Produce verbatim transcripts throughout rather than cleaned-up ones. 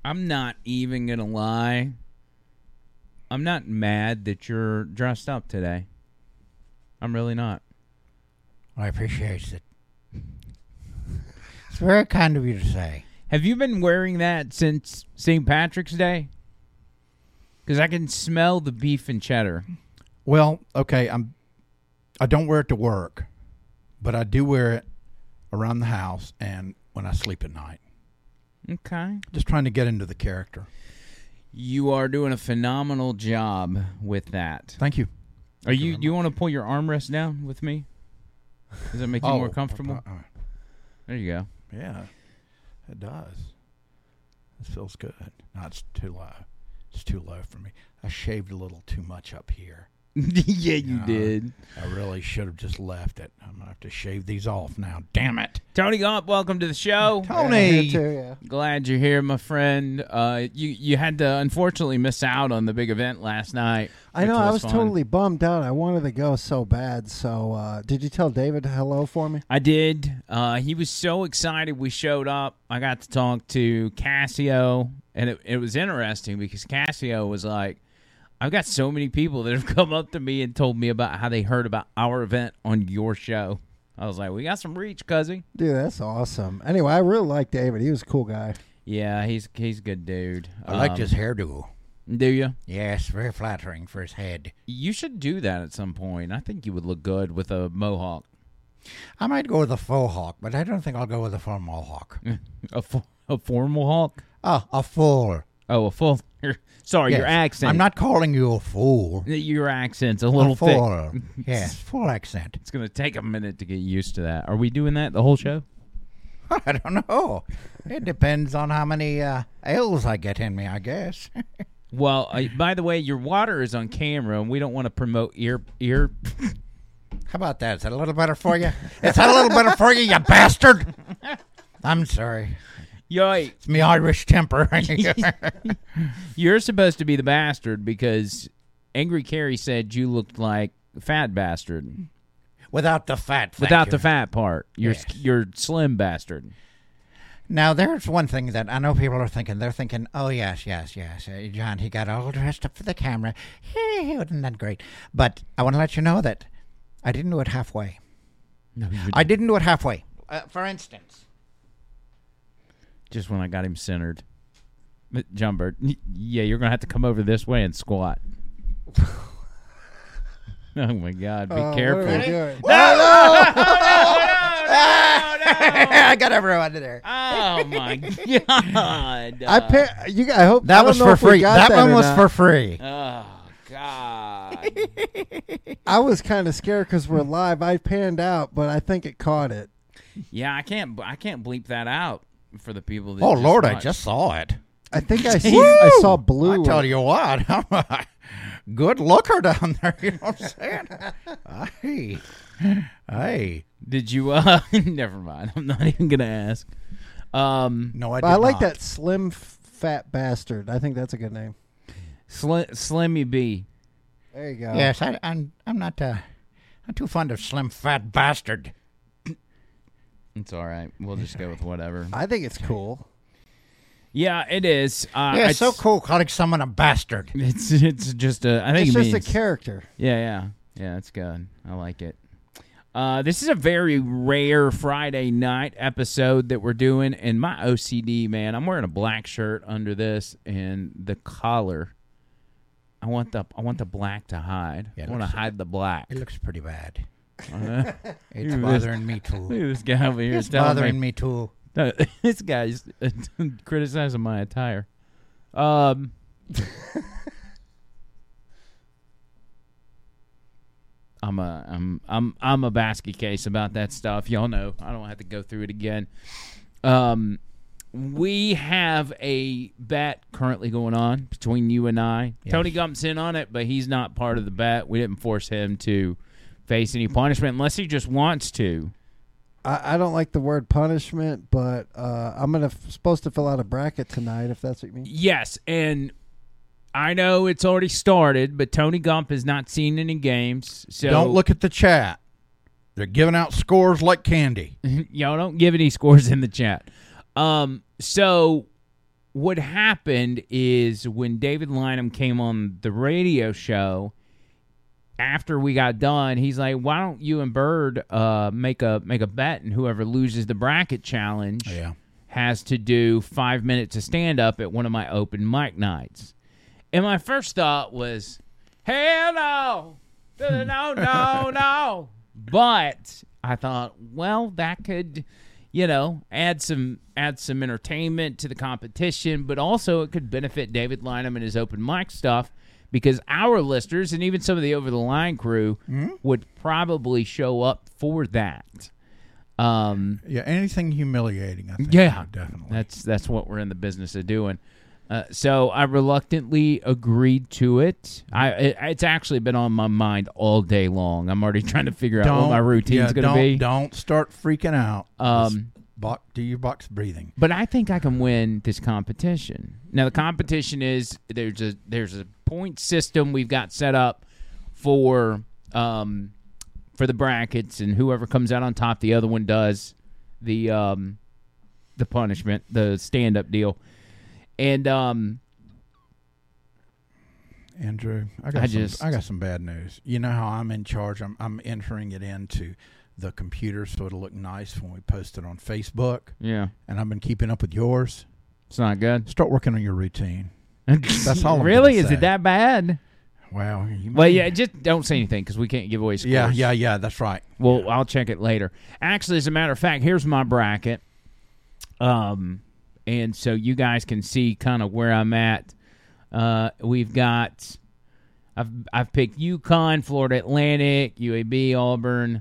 I'm not even going to lie. I'm not mad that you're dressed up today. I'm really not. I appreciate it. It's very kind of you to say. Have you been wearing that since Saint Patrick's Day? Because I can smell the beef and cheddar. Well, okay, I'm. I don't wear it to work, but I do wear it around the house and when I sleep at night. Okay. Just trying to get into the character. You are doing a phenomenal job with that. Thank you. Are you? Do you want to pull your armrest down with me? Does that make you oh, more comfortable? Uh, uh, there you go. Yeah, it does. This feels good. No, it's too low. It's too low for me. I shaved a little too much up here. yeah, you you know, did. I really should have just left it. I'm going to have to shave these off now. Damn it. Tony Gump, welcome to the show. Tony. Yeah, too, yeah. Glad you're here, my friend. Uh, you, you had to, unfortunately, miss out on the big event last night. I know. I was fun. totally bummed out. I wanted to go so bad. So uh, did you tell David hello for me? I did. Uh, he was so excited we showed up. I got to talk to Cassio, and it, it was interesting because Cassio was like, I've got so many people that have come up to me and told me about how they heard about our event on your show. I was like, we got some reach, cuzzy. Dude, that's awesome. Anyway, I really like David. He was a cool guy. Yeah, he's he's a good dude. I liked Um, his hairdo. Do you? Yes, very flattering for his head. You should do that at some point. I think you would look good with a mohawk. I might go with a faux hawk, but I don't think I'll go with a formal hawk. a, fo- a formal hawk? Oh, a full. Oh, a full. Sorry, Yes. your accent. I'm not calling you a fool. Your accent's a little a full. thick. Yes, full accent. It's going to take a minute to get used to that. Are we doing that the whole show? I don't know. It depends on how many uh, ales I get in me, I guess. Well, uh, by the way, your water is on camera, and we don't want to promote ear ear. How about that? Is that a little better for you? Is that a little better for you, you bastard? I'm sorry. Yoy, It's me Irish temper. you're supposed to be the bastard because Angry Carrie said you looked like fat bastard Without the fat. thank without you. the fat part. You're Yes. you're slim bastard. Now, there's one thing that I know people are thinking. They're thinking, oh, yes, yes, yes. Uh, John, he got all dressed up for the camera. He wasn't that great. But I want to let you know that I didn't do it halfway. No, you I didn't do it halfway. Uh, for instance. just when I got him centered. But John Bird, y- yeah, you're gonna have to come over this way and squat. Oh my God! Be Oh, careful. what are we doing? I got everyone there. Oh my God! I pa- you. I hope That I don't was know for if we free. got That, that one or was not. for free. Oh God! I was kind of scared because we're live. I panned out, but I think it caught it. Yeah, I can't. I can't bleep that out for the people that. Oh, just Lord, I watch. just saw it. I think I see. I saw blue. I tell you what, I'm a good looker down there. You know what I'm saying? Hey, hey. Did you? Uh, never mind. I'm not even gonna ask. Um, No, I did But I like not. that slim f- fat bastard. I think that's a good name. Slim, Slimmy B. There you go. Yes, I, I'm. I'm not. Uh, I'm too fond of slim fat bastard. It's all right. We'll just go with whatever. I think it's cool. Yeah, it is. Uh, Yeah, it's so cool calling someone a bastard. It's it's just a. I think It's it just means, a character. Yeah, yeah, yeah. It's good. I like it. Uh, this is a very rare Friday night episode that we're doing, and my O C D, man. I'm wearing a black shirt under this, and the collar. I want the I want the black to hide. Yeah, it I want to looks- hide the black. It looks pretty bad. Uh, It's Look at bothering me too. Look at this guy over here It's telling bothering me. me too. No, this guy's criticizing my attire. Um, I'm a I'm I'm I'm a basket case about that stuff. Y'all know. I don't have to go through it again. Um, we have a bet currently going on between you and I. Yes. Tony Gump's in on it, but he's not part of the bet. We didn't force him to face any punishment unless he just wants to. I, I don't like the word punishment, but uh, I'm gonna f- supposed to fill out a bracket tonight. If that's what you mean. Yes, and I know it's already started, but Tony Gump has not seen any games. So Don't look at the chat. They're giving out scores like candy. Y'all don't give any scores in the chat. Um, so what happened is when David Lynham came on the radio show, after we got done, he's like, "Why don't you and Bird uh, make a make a bet, and whoever loses the bracket challenge Yeah. has to do five minutes of stand up at one of my open mic nights." And my first thought was, "Hell no, no, no, no, no!" But I thought, well, that could, you know, add some add some entertainment to the competition, but also it could benefit David Lynham and his open mic stuff. Because our listeners and even some of the Over the Line crew Mm-hmm. would probably show up for that. Um, Yeah, anything humiliating, I think. yeah, Definitely. That's that's what we're in the business of doing. Uh, so I reluctantly agreed to it. I it, it's actually been on my mind all day long. I'm already trying to figure out what my routine's yeah, going to don't- be. Don't start freaking out. Um, Just bo- do your box breathing. But I think I can win this competition. Now the competition is there's a there's a point system we've got set up for um for the brackets, and whoever comes out on top, the other one does the um the punishment, the stand up deal. And um Andrew, I got I some, just- I got some bad news. You know how I'm in charge. I'm I'm entering it into the computer so it'll look nice when we post it on Facebook. yeah, And I've been keeping up with yours. it's not good. Start working on your routine. That's all I'm really? gonna Is say. it that bad? Well, you Well, may- yeah, just don't say anything because we can't give away scores. yeah, yeah, yeah. That's right. Well, Yeah. I'll check it later. Actually, as a matter of fact, here's my bracket. Um, and so you guys can see kind of where I'm at. Uh, we've got, I've I've picked UConn, Florida Atlantic, U A B, Auburn,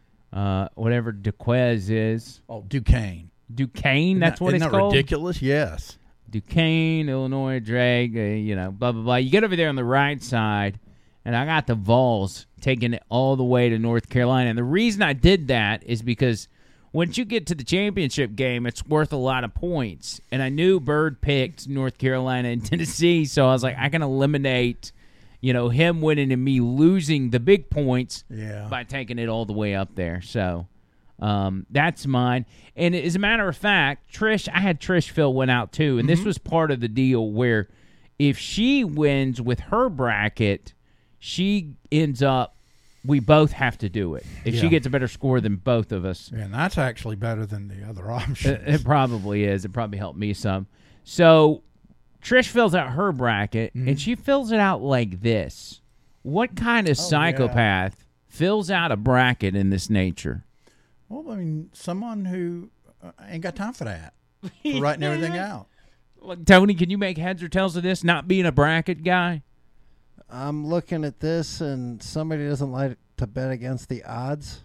uh, whatever DeQuez is, Oh, Duquesne. Duquesne. That's Isn't what that- it's isn't that called. ridiculous? Yes. Duquesne, Illinois, Drake, uh, you know, blah, blah, blah. You get over there on the right side, and I got the Vols taking it all the way to North Carolina. And the reason I did that is because once you get to the championship game, it's worth a lot of points. And I knew Bird picked North Carolina and Tennessee, so I was like, I can eliminate, you know, him winning and me losing the big points Yeah. by taking it all the way up there. So um, that's mine. And as a matter of fact, Trish, I had Trish fill one out too, and this was part of the deal where if she wins with her bracket, she ends up, we both have to do it. If she Yeah. gets a better score than both of us, Yeah, and that's actually better than the other it, options. it probably is. It probably helped me some. So Trish fills out her bracket, and she fills it out like this. What kind of psychopath fills out a bracket in this nature? Well, I mean, someone who uh, ain't got time for that, for writing everything out. Look, Tony, can you make heads or tails of this, not being a bracket guy? I'm looking at this, and somebody doesn't like to bet against the odds.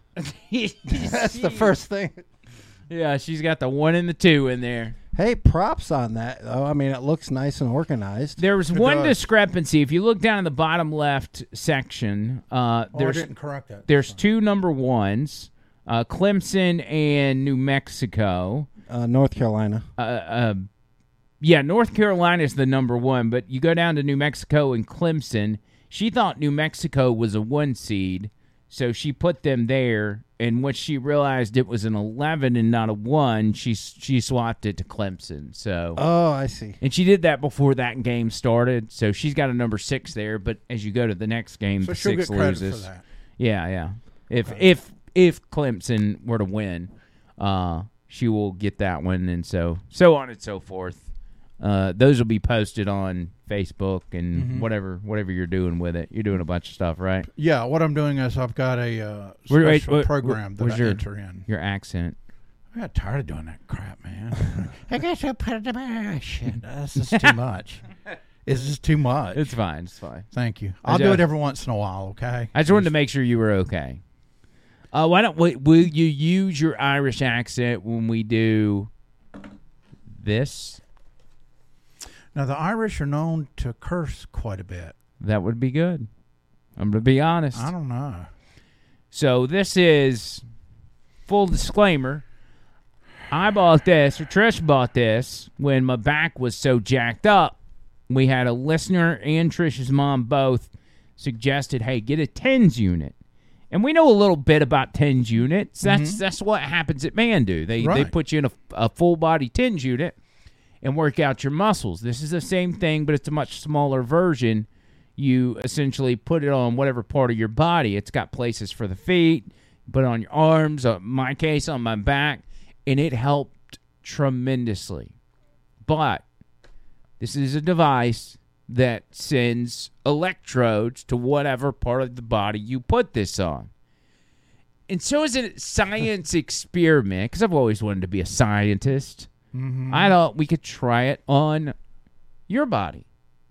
That's the first thing. Yeah, she's got the one and the two in there. Hey, props on that, though. I mean, it looks nice and organized. There was It one does. discrepancy. If you look down in the bottom left section, uh, Oh, I there's didn't correct that. there's two number ones, uh, Clemson and New Mexico. Uh, North Carolina. Uh, uh, yeah, North Carolina is the number one, but you go down to New Mexico and Clemson. She thought New Mexico was a one seed, so she put them there. And when she realized it was an eleven and not a one, she she swapped it to Clemson. So, Oh, I see. and she did that before that game started. So she's got a number six there. But as you go to the next game, So the she'll six get credit loses. for that. Yeah, yeah. If if if Clemson were to win, uh, she will get that one, and so so on and so forth. Uh, those will be posted on Facebook and Mm-hmm. whatever whatever you're doing with it. You're doing a bunch of stuff, right? Yeah, what I'm doing is I've got a uh, Wait, wait, special wait, program that where's I your- enter in. Your accent. I got tired of doing that crap, man. I guess I'll put it in my shit. That's just too much. It's just too much. It's fine. It's fine. Thank you. I I'll do ju- it every once in a while, okay? I just wanted to make sure you were okay. Uh, why don't will, will you use your Irish accent when we do this? Now, the Irish are known to curse quite a bit. That would be good. I'm going to be honest. I don't know. So this is full disclaimer. I bought this, or Trish bought this, when my back was so jacked up. We had a listener and Trish's mom both suggested, hey, get a TENS unit. And we know a little bit about TENS units. That's that's what happens at Mandu. They they Right. put you in a, a full body TENS unit. and work out your muscles. This is the same thing, but it's a much smaller version. You essentially put it on whatever part of your body. It's got places for the feet, put it on your arms, in my case, on my back, and it helped tremendously. But this is a device that sends electrodes to whatever part of the body you put this on. And so as a science experiment, because I've always wanted to be a scientist, mm-hmm. I thought we could try it on your body.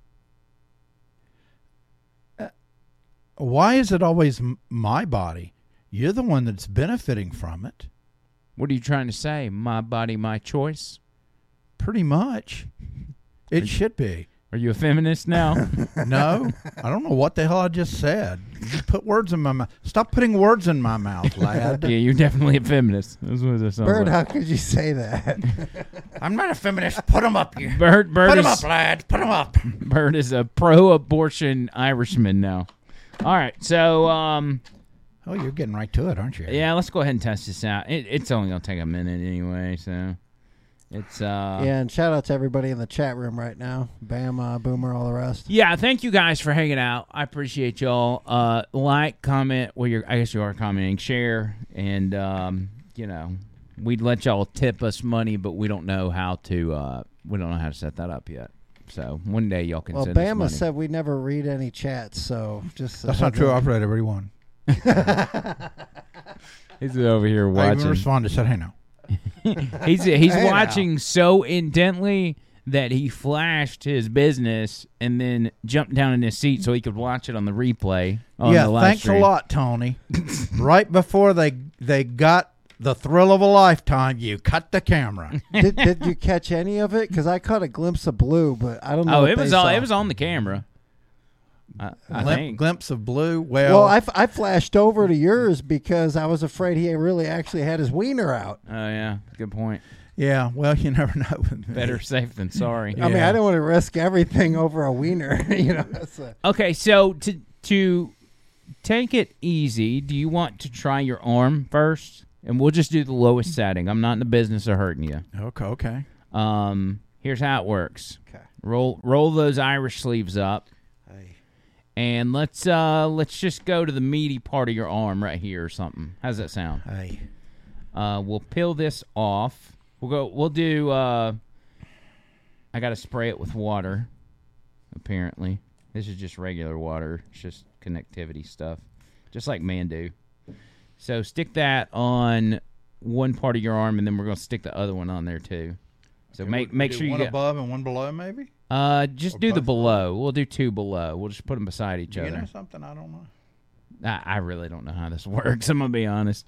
Uh, why is it always m- my body? You're the one that's benefiting from it. What are you trying to say? My body, my choice? Pretty much. It should be. Are you a feminist now? No. I don't know what the hell I just said. You put words in my mouth. Stop putting words in my mouth, lad. Yeah, you're definitely a feminist. That's what that sounds Bird, like. how could you say that? I'm not a feminist. Put him up here. Bird, Bird Put is, him up, lad. Put him up. Bird is a pro-abortion Irishman now. All right, so... um. Oh, you're getting right to it, aren't you? Yeah, let's go ahead and test this out. It, it's only going to take a minute anyway, so it's uh Yeah, and shout out to everybody in the chat room right now. Bam, uh, Boomer, all the rest. Yeah, thank you guys for hanging out. I appreciate y'all. Uh like, comment, well you're I guess you are commenting, share, and um, you know, we'd let y'all tip us money, but we don't know how to uh we don't know how to set that up yet. So one day y'all can Well, send us Bama money. said we never read any chats, so just uh, That's not true. I've read every one. He's over here I even watching. responded, said, hey, no. he's he's Hey, watching so intently that he flashed his business and then jumped down in his seat so he could watch it on the replay. On Yeah, the live thanks stream. a lot, Tony. Right before they they got the thrill of a lifetime, you cut the camera. did, did you catch any of it? Because I caught a glimpse of blue, but I don't know. Oh, what it was they all, saw. it was on the camera. I, I Glim- think. glimpse of blue. Well, Well, I, f- I flashed over to yours because I was afraid he really actually had his wiener out. Oh yeah, good point. yeah, well, you never know. with me. Better safe than sorry. I mean, Yeah. I didn't want to risk everything over a wiener. you know. That's a, Okay, so to to take it easy, do you want to try your arm first? And we'll just do the lowest setting. I'm not in the business of hurting you. Okay, okay. Um, here's how it works. Okay. Roll roll those Irish sleeves up. And let's uh let's just go to the meaty part of your arm right here or something. How's that sound? Hey. Uh, we'll peel this off. We'll go. We'll do. Uh, I got to spray it with water. Apparently, this is just regular water. It's just connectivity stuff, just like Mandu. So stick that on one part of your arm, and then we're gonna stick the other one on there too. So Okay, make we'll make do sure you one get. above and one below, maybe. Uh, just Or do the both? below. We'll do two below. We'll just put them beside each Do you other. know something? I don't know. I, I really don't know how this works. I'm gonna be honest.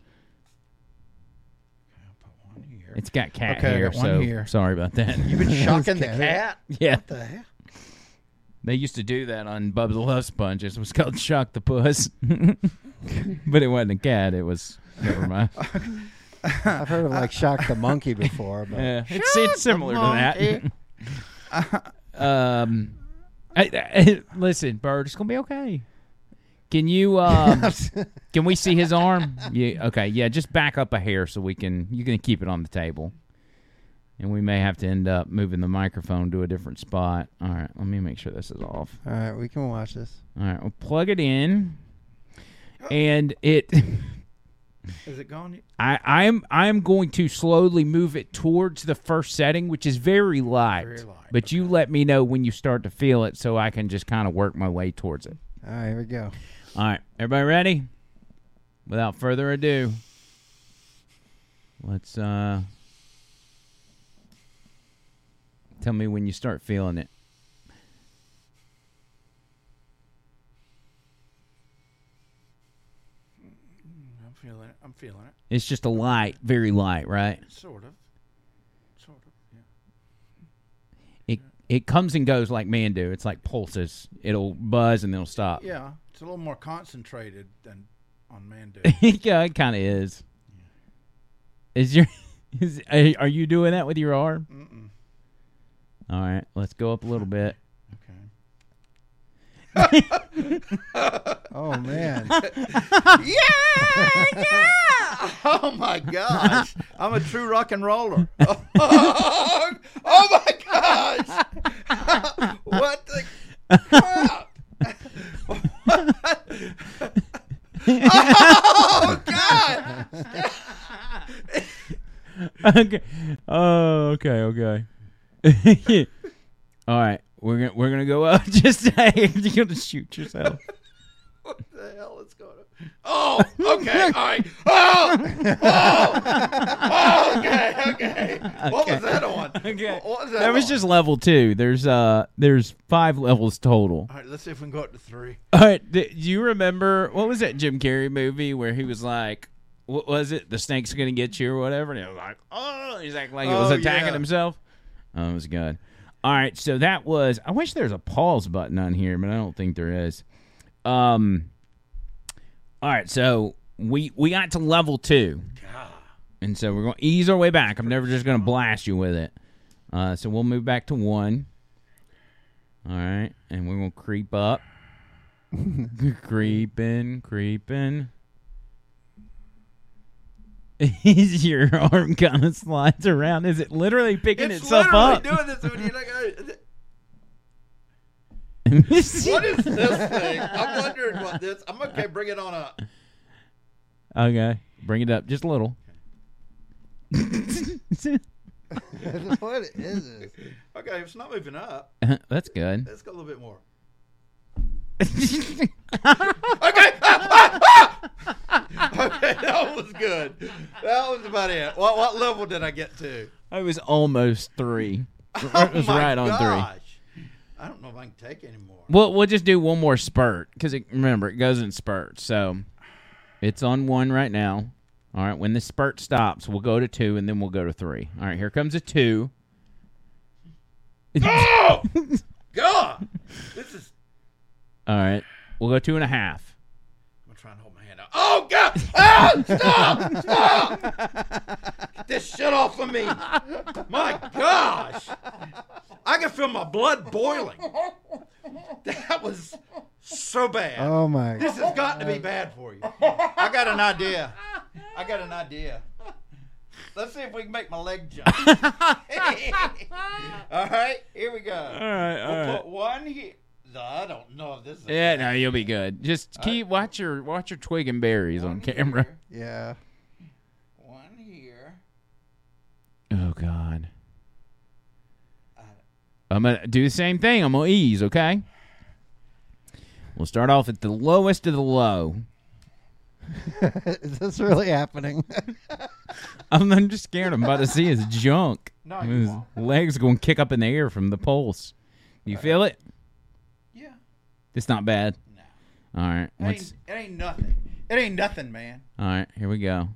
I'll put one here. It's got cat Okay, I hair, got one so here. sorry about that. You've been shocking the cat. cat? Yeah, What the hell? they used to do that on Bubba the Love Sponges. It was called Shock the Puss, but it wasn't a cat. It was never mind. I've heard of like Shock the Monkey before, but Yeah, it's it's similar to that. um, I, I, listen, Bird, it's gonna be okay. Can you um, can we see his arm? Yeah, okay, yeah. Just back up a hair so we can. You can keep it on the table, and we may have to end up moving the microphone to a different spot. All right, let me make sure this is off. all right, we can watch this. All right, we'll plug it in, and it. Is it gone? I, I'm I'm going to slowly move it towards the first setting, which is very light. Very light, But you let me know when you start to feel it, so I can just kind of work my way towards it. All right, here we go. All right, everybody ready? Without further ado, let's uh, tell me when you start feeling it. I'm feeling it. I'm feeling it. It's just a light, very light, right? Sort of. Sort of, yeah. It it comes and goes like Mandu. It's like pulses. It'll buzz and then it'll stop. Yeah, it's a little more concentrated than on Mandu. Yeah, it kind of is. Is your is are you doing that with your arm? Mm-mm. All right, let's go up a little bit. Okay. Oh man, Yeah, yeah. Oh my gosh, I'm a true rock and roller. Oh, oh my God. What the crap? Oh God! Okay. Oh, okay, okay. All right, we're gonna we're gonna go up. Just say you're gonna shoot yourself. What the hell is going on? Oh, okay, all right. Oh, oh, oh okay, okay. What was that on? Okay, what was that? that was on? just level two. There's uh, there's five levels total. All right, let's see if we can go up to three. All right, do you remember what was that Jim Carrey movie where he was like, what was it? The snake's gonna get you or whatever, and he was like, oh, he's acting like he was Oh, attacking yeah. himself. Oh, it was good. All right, so that was. I wish there was a pause button on here, but I don't think there is. Um. All right, so we we got to level two, and so we're going to ease our way back. I'm never just going to blast you with it. Uh, so we'll move back to one. All right, and we're going to creep up, creeping, creeping. Is your arm kind of slides around? Is it literally picking It's itself literally up? doing this when you're like, uh, What what is this thing? I'm wondering what this. I'm okay. Bring it on up. Okay, bring it up just a little. What is it? Okay, it's not moving up. That's good. Let's go a little bit more. Okay. Okay. Ah, ah, ah! Okay, that was good. That was about it. What what level did I get to? I was almost three. Oh It was my right on three. gosh. I don't know if I can take any more. We'll we'll just do one more spurt because remember it goes in spurts. So it's on one right now. All right, when the spurt stops, we'll go to two and then we'll go to three. All right, here comes a two. Oh God! This is. All right, we'll go two and a half. I'm gonna try and hold my hand out. Oh God! Oh, stop! Stop! Get this shit off of me! My gosh! I can feel my blood boiling. That was so bad. Oh my! This has got to be bad for you. I got an idea. I got an idea. Let's see if we can make my leg jump. All right, here we go. All right, all we'll right. put one here. No, I don't know if this is. Yeah, no, you'll be good. Just keep watch your watch your twig and berries on camera. Here, Yeah. one here. Oh God. I'm gonna do the same thing. I'm gonna ease, okay? We'll start off at the lowest of the low. Is this really happening? I'm, I'm just scared. I'm about to see his junk. No, you His won't. legs are going to kick up in the air from the pulse. You feel it? Yeah. It's not bad. No. All right. It Let's, ain't, it ain't nothing. It ain't nothing, man. all right. Here we go.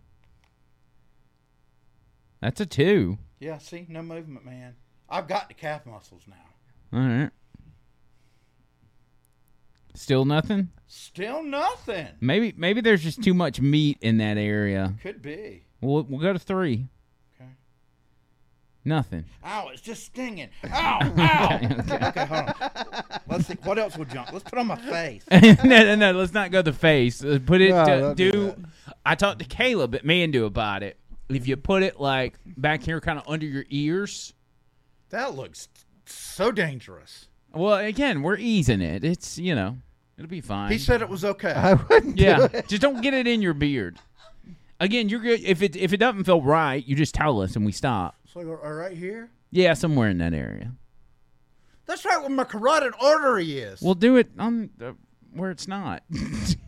That's a two. Yeah, see? No movement, man. I've got the calf muscles now. All right. Still nothing? Still nothing. Maybe maybe there's just too much meat in that area. Could be. We'll, we'll go to three. Okay. Nothing. Ow, it's just stinging. Ow, ow. Okay, hold on. Let's see. What else will jump? Let's put on my face. no, no, no. Let's not go the face. Let's put it No, to don't do do. that. I talked to Caleb at Mandu about it. If you put it like back here, kind of under your ears. That looks so dangerous. Well, again, we're easing it. It's you know, it'll be fine. He said it was okay. I wouldn't. do yeah, it. just don't get it in your beard. Again, you're good. If it if it doesn't feel right, you just tell us and we stop. So go uh, right here. Yeah, somewhere in that area. That's right where my carotid artery is. We'll do it on the, where it's not. I'll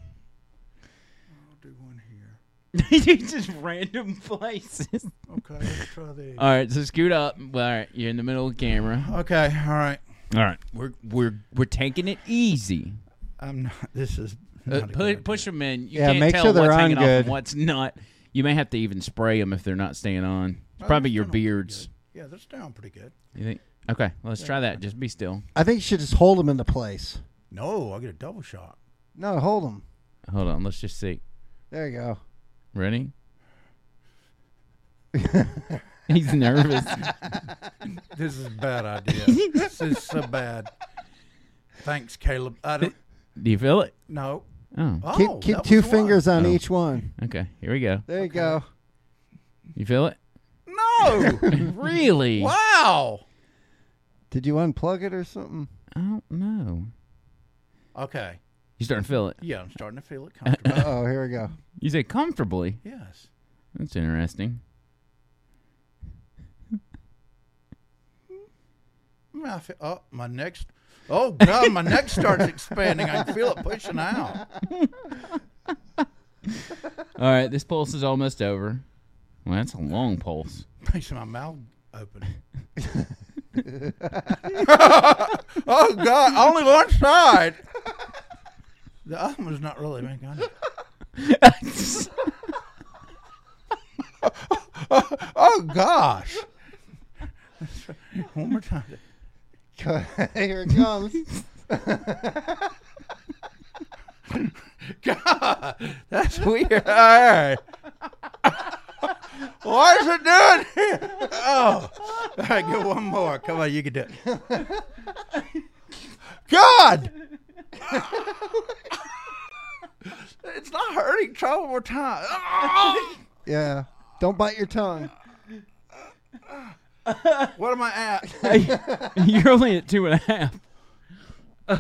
do one here. Just random places. Okay, let's try these. All right, so scoot up. All right, you're in the middle of the camera. Okay, all right. All right, we're we're we're taking it easy. I'm not. This is. Uh, Not a pu- good push idea. them in. You Yeah, can't make tell sure they're what's on hanging off good. and what's not. You may have to even spray them if they're not staying on. It's Oh, probably they're your doing pretty beards. good. Yeah, they're down pretty good. You think? Okay, let's try that. Just be still. I think you should just hold them into place. No, I get a double shot. No, hold them. Hold on. Let's just see. There you go. Ready? He's nervous. This is a bad idea. This is so bad. Thanks, Caleb. I don't. Do you feel it? No. Oh, Oh, keep keep that two was one. fingers on Oh. each one. okay. Here we go. There you go. You feel it? No. Really? Wow. Did you unplug it or something? I don't know. Okay. You starting to feel it? Yeah, I'm starting to feel it comfortable. Oh, here we go. You say comfortably. Yes. That's interesting. I feel, oh, my neck's... Oh, God, my neck starts expanding. I can feel it pushing out. All right, this pulse is almost over. Well, that's a long pulse. Makes my mouth open. Oh, God, only one side. The other one's not really making it. oh, oh, gosh. One more time. Here it comes. God, that's weird. All right. What is it doing here? Oh. All right, get one more. Come on, you can do it. God! It's not hurting. Try one more time. Yeah. Don't bite your tongue. What am I at? You're only at two and a half. Uh,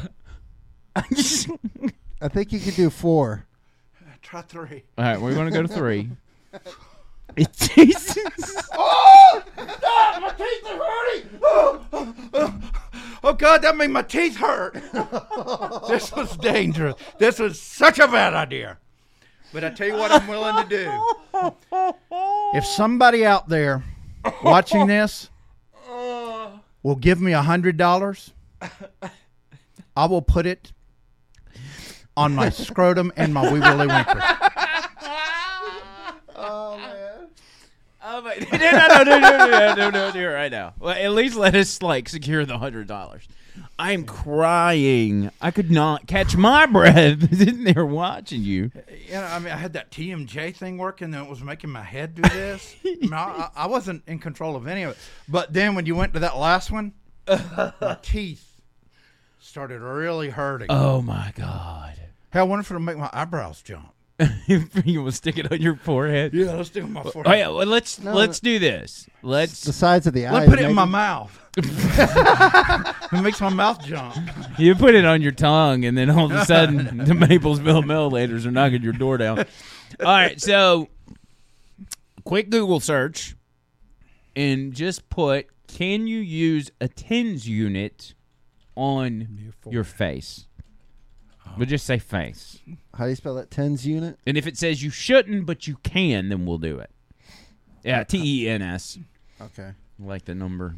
I think you could do four. Try three. All right, we're going to go to three. Jesus. Oh! Stop! My teeth are hurting! Oh, oh, oh. Oh, God, that made my teeth hurt. This was dangerous. This was such a bad idea. But I tell you what I'm willing to do. If somebody out there watching this will give me a hundred dollars, I will put it on my scrotum and my wee willy winker. Oh, man. Oh my! No, no, no, no, no, no, no, no, do it right now. Well, at least let us like secure the hundred dollars. I'm crying. I could not catch my breath sitting there watching you. You know, I mean, I had that T M J thing working, and it was making my head do this. I, mean, I, I wasn't in control of any of it. But then when you went to that last one, my teeth started really hurting. Oh my God! Hey, I wonder if it'll make my eyebrows jump. You will stick it on your forehead. Yeah, let's do it on my forehead. Oh yeah, well, let's No, let's do this. Let's The sides of the eyes. Let's put it in maybe. my mouth. It makes my mouth jump. you put it on your tongue, and then all of a sudden the Maplesville Millators are knocking your door down. All right, so quick Google search, and just put: can you use a TENS unit on your face? We'll just say face. How do you spell that? TENS unit? And if it says you shouldn't, but you can, then we'll do it. Yeah, T E N S. Okay. Like the number.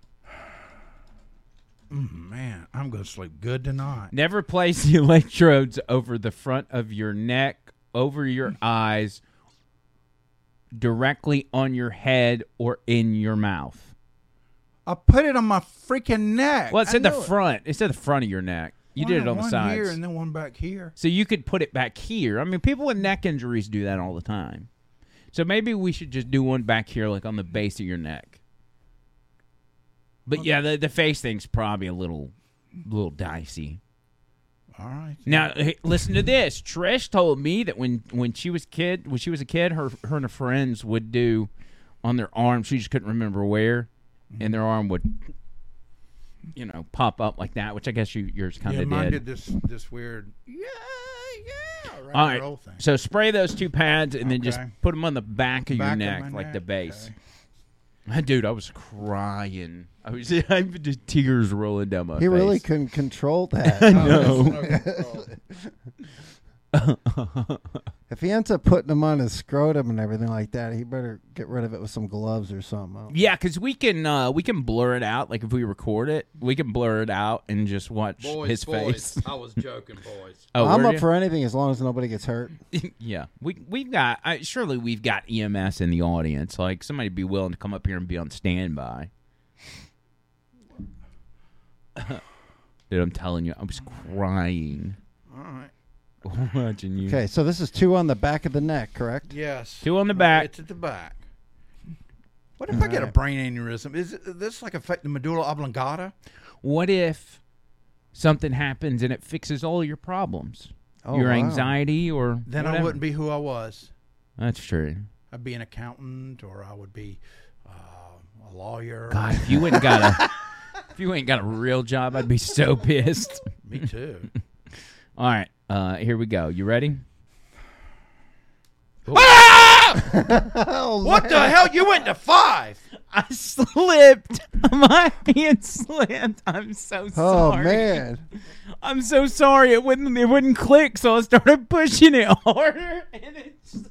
Mm, man, I'm going to sleep good tonight. Never place the electrodes over the front of your neck, over your eyes, directly on your head, or in your mouth. I put it on my freaking neck. Well, it I said the know it. front. It said the front of your neck. You One- did it on the one sides. here and then one back here. So you could put it back here. I mean, people with neck injuries do that all the time. So maybe we should just do one back here, like on the base of your neck. But yeah, the, the face thing's probably a little, little dicey. All right. Now, hey, listen to this. Trish told me that when, when she was kid, when she was a kid, her her and her friends would do on their arm. She just couldn't remember where, and their arm would, you know, pop up like that. Which I guess you yours kind Yeah, of mine did. did this this weird. Yeah, yeah. Right All the right. roll thing. So spray those two pads and then just Okay. put them on the back of Back your of neck, my like the neck, base. okay. Dude, I was crying. I was I just tears rolling down my He face. really couldn't control that. I Oh, know. that's no control. If he ends up putting them on his scrotum and everything like that, he better get rid of it with some gloves or something. Yeah, because we can uh, we can blur it out. Like if we record it, we can blur it out and just watch Boys, his boys. face. I was joking, boys. Oh, I'm were up you? for anything as long as nobody gets hurt. Yeah, we we've got I, surely we've got E M S in the audience. Like somebody be willing to come up here and be on standby. Dude, I'm telling you, I was crying All right. watching you. Okay, so this is two on the back of the neck, correct? Yes. Two on the back. It's at the back. What if I get a brain aneurysm? Is it- this like affect the medulla oblongata? What if something happens and it fixes all your problems? Oh, your wow. anxiety or Then I whatever? wouldn't be who I was. That's true. I'd be an accountant, or I would be uh, a lawyer. God, if you went and got a If you ain't got a real job, I'd be so pissed. Me too. All right, uh, here we go. You ready? Oh, What man. the hell? You went to five. I slipped. My hand slipped. I'm so Oh sorry. man. I'm so sorry. It wouldn't. It wouldn't click, so I started pushing it harder, and it slipped.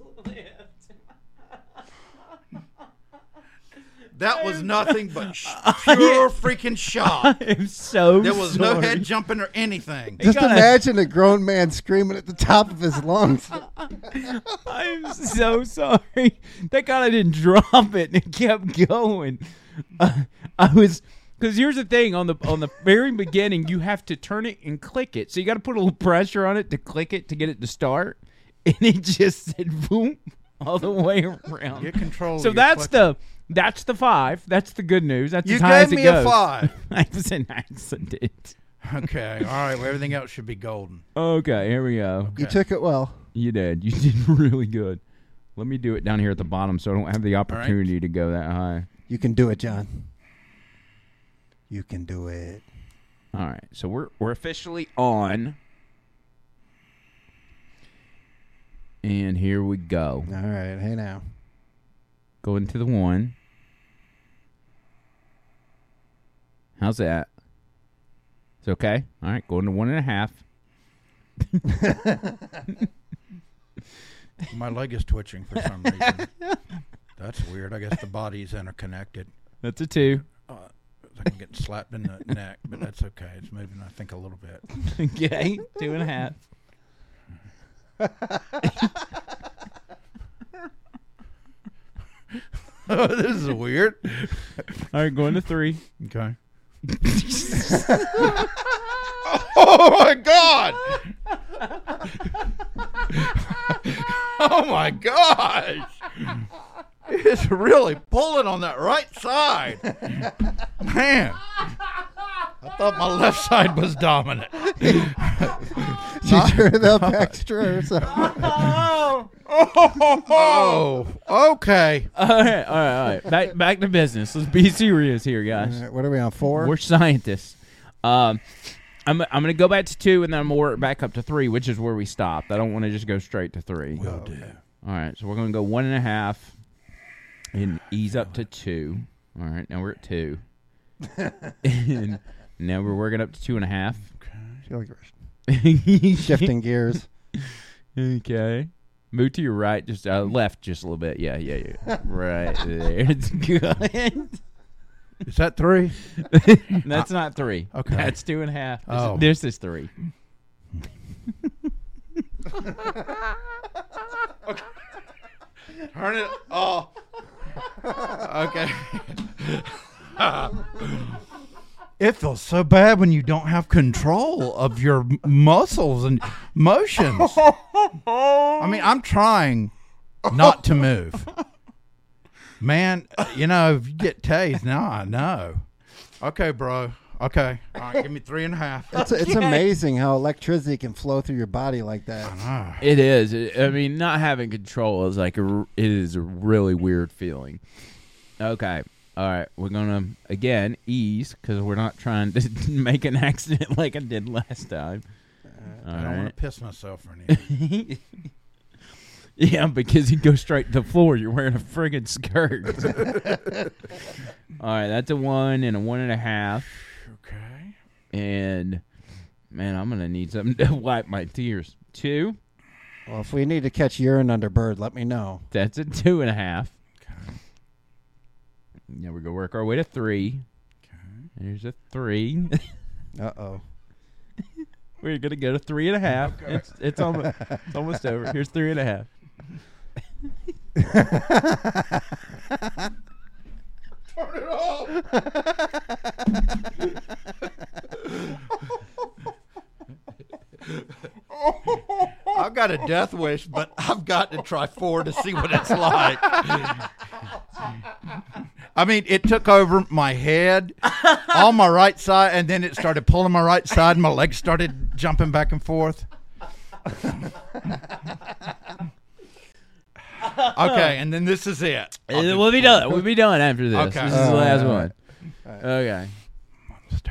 That was nothing but sh- pure freaking shock. I'm so. There was no sorry. head jumping or anything. Just gotta- imagine a grown man screaming at the top of his lungs. I'm so sorry. Thank God I didn't drop it and it kept going. Uh, I was because here's the thing on the on the very beginning you have to turn it and click it, so you got to put a little pressure on it to click it to get it to start, and it just said boom all the way around. Get control. So of your that's clutch. the that's the five. That's the good news. That's You as high gave as it me goes. a five. I was an accident. Okay. All right. Well, everything else should be golden. Okay, here we go. You took it well. You did. You did really good. Let me do it down here at the bottom so I don't have the opportunity to go that high. You can do it, John. You can do it. All right. So we're we're officially on. And here we go. All right. Hey now. Going to the one. How's that? It's okay. All right. Going to one and a half. My leg is twitching for some reason. That's weird. I guess the body's interconnected. That's a two. Uh, I can get slapped in the neck, but that's okay. It's moving, I think, a little bit. Okay. Two and a half. Oh, this is weird. All right. Going to three. Okay. Oh my God! Oh my gosh! It's really pulling on that right side. Man, I thought my left side was dominant. Did you turn it up extra or something? Oh. Oh, okay. All right. All right. All right. Back back to business. Let's be serious here, All guys. right, what are we on, four? We're scientists. Um, I'm I'm gonna go back to two, and then I'm gonna work back up to three, which is where we stopped. I don't want to just go straight to three. Will do. All right, so we're gonna go one and a half, and ease up to two. All right, now we're at two, and now we're working up to two and a half. I feel like we're shifting gears. Okay. Move to your right, just uh, left, just a little bit. Yeah, yeah, yeah. Right there. It's good. Is that three? That's not three. Okay. That's two and a half. This, Oh. this is three. Turn it. Oh. Okay. It feels so bad when you don't have control of your m- muscles and motions. I mean, I'm trying not to move. Man, you know, if you get tased, now I know. Okay, bro. Okay. All right, give me three and a half. It's, it's amazing how electricity can flow through your body like that. Ah. It is. It- I mean, not having control is like a. r- It is a really weird feeling. Okay. All right. We're gonna again ease because we're not trying to make an accident like I did last time. All I don't want right. to piss myself or anything. Yeah, because you go straight to the floor. You're wearing a friggin' skirt. All right. That's a one and a one and a half. Okay. And man, I'm gonna need something to wipe my tears. Two. Well, if we need to catch urine under bird, let me know. That's a two and a half. Okay. Now we're gonna work our way to three. Okay. There's a three. Uh-oh. We're gonna go to three and a half. Okay. It's it's almost it's almost over. Here's three and a half. Turn it off. I've got a death wish, but I've got to try four to see what it's like. I mean, it took over my head on my right side, and then it started pulling my right side, and my legs started jumping back and forth. Okay, and then this is it. I'll do We'll be four. done. We'll be done after this. Okay. This is the last Uh, one. Okay.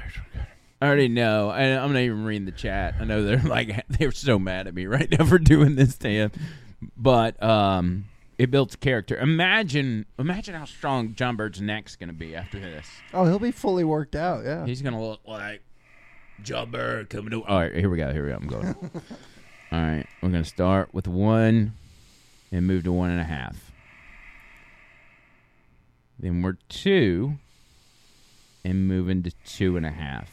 I already know. I, I'm not even reading the chat. I know they're like they're so mad at me right now for doing this to him. But um, it builds character. Imagine, imagine how strong John Bird's neck's going to be after this. Oh, he'll be fully worked out. Yeah. He's going to look like John Bird coming to. All right, here we go. Here we go. I'm going. All right, we're going to start with one and move to one and a half. Then we're two and moving to two and a half.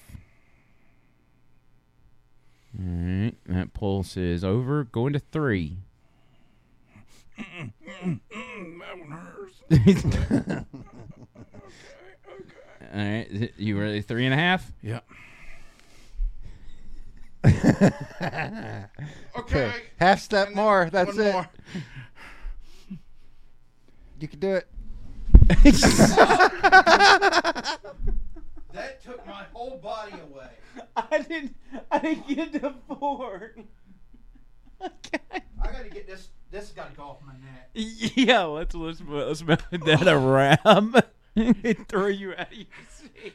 All right, that pulse is over. Going to three. Mm, mm, mm, that one hurts. All right, you ready? Three and a half? Yeah. Okay. Okay. Half step more. That's One it. more. You can do it. That took my whole body away. I didn't. I didn't get to four. Okay. I got to get this. This has got to go off my neck. Yeah, let's let's let's make that a wrap. It throw you out of your seat.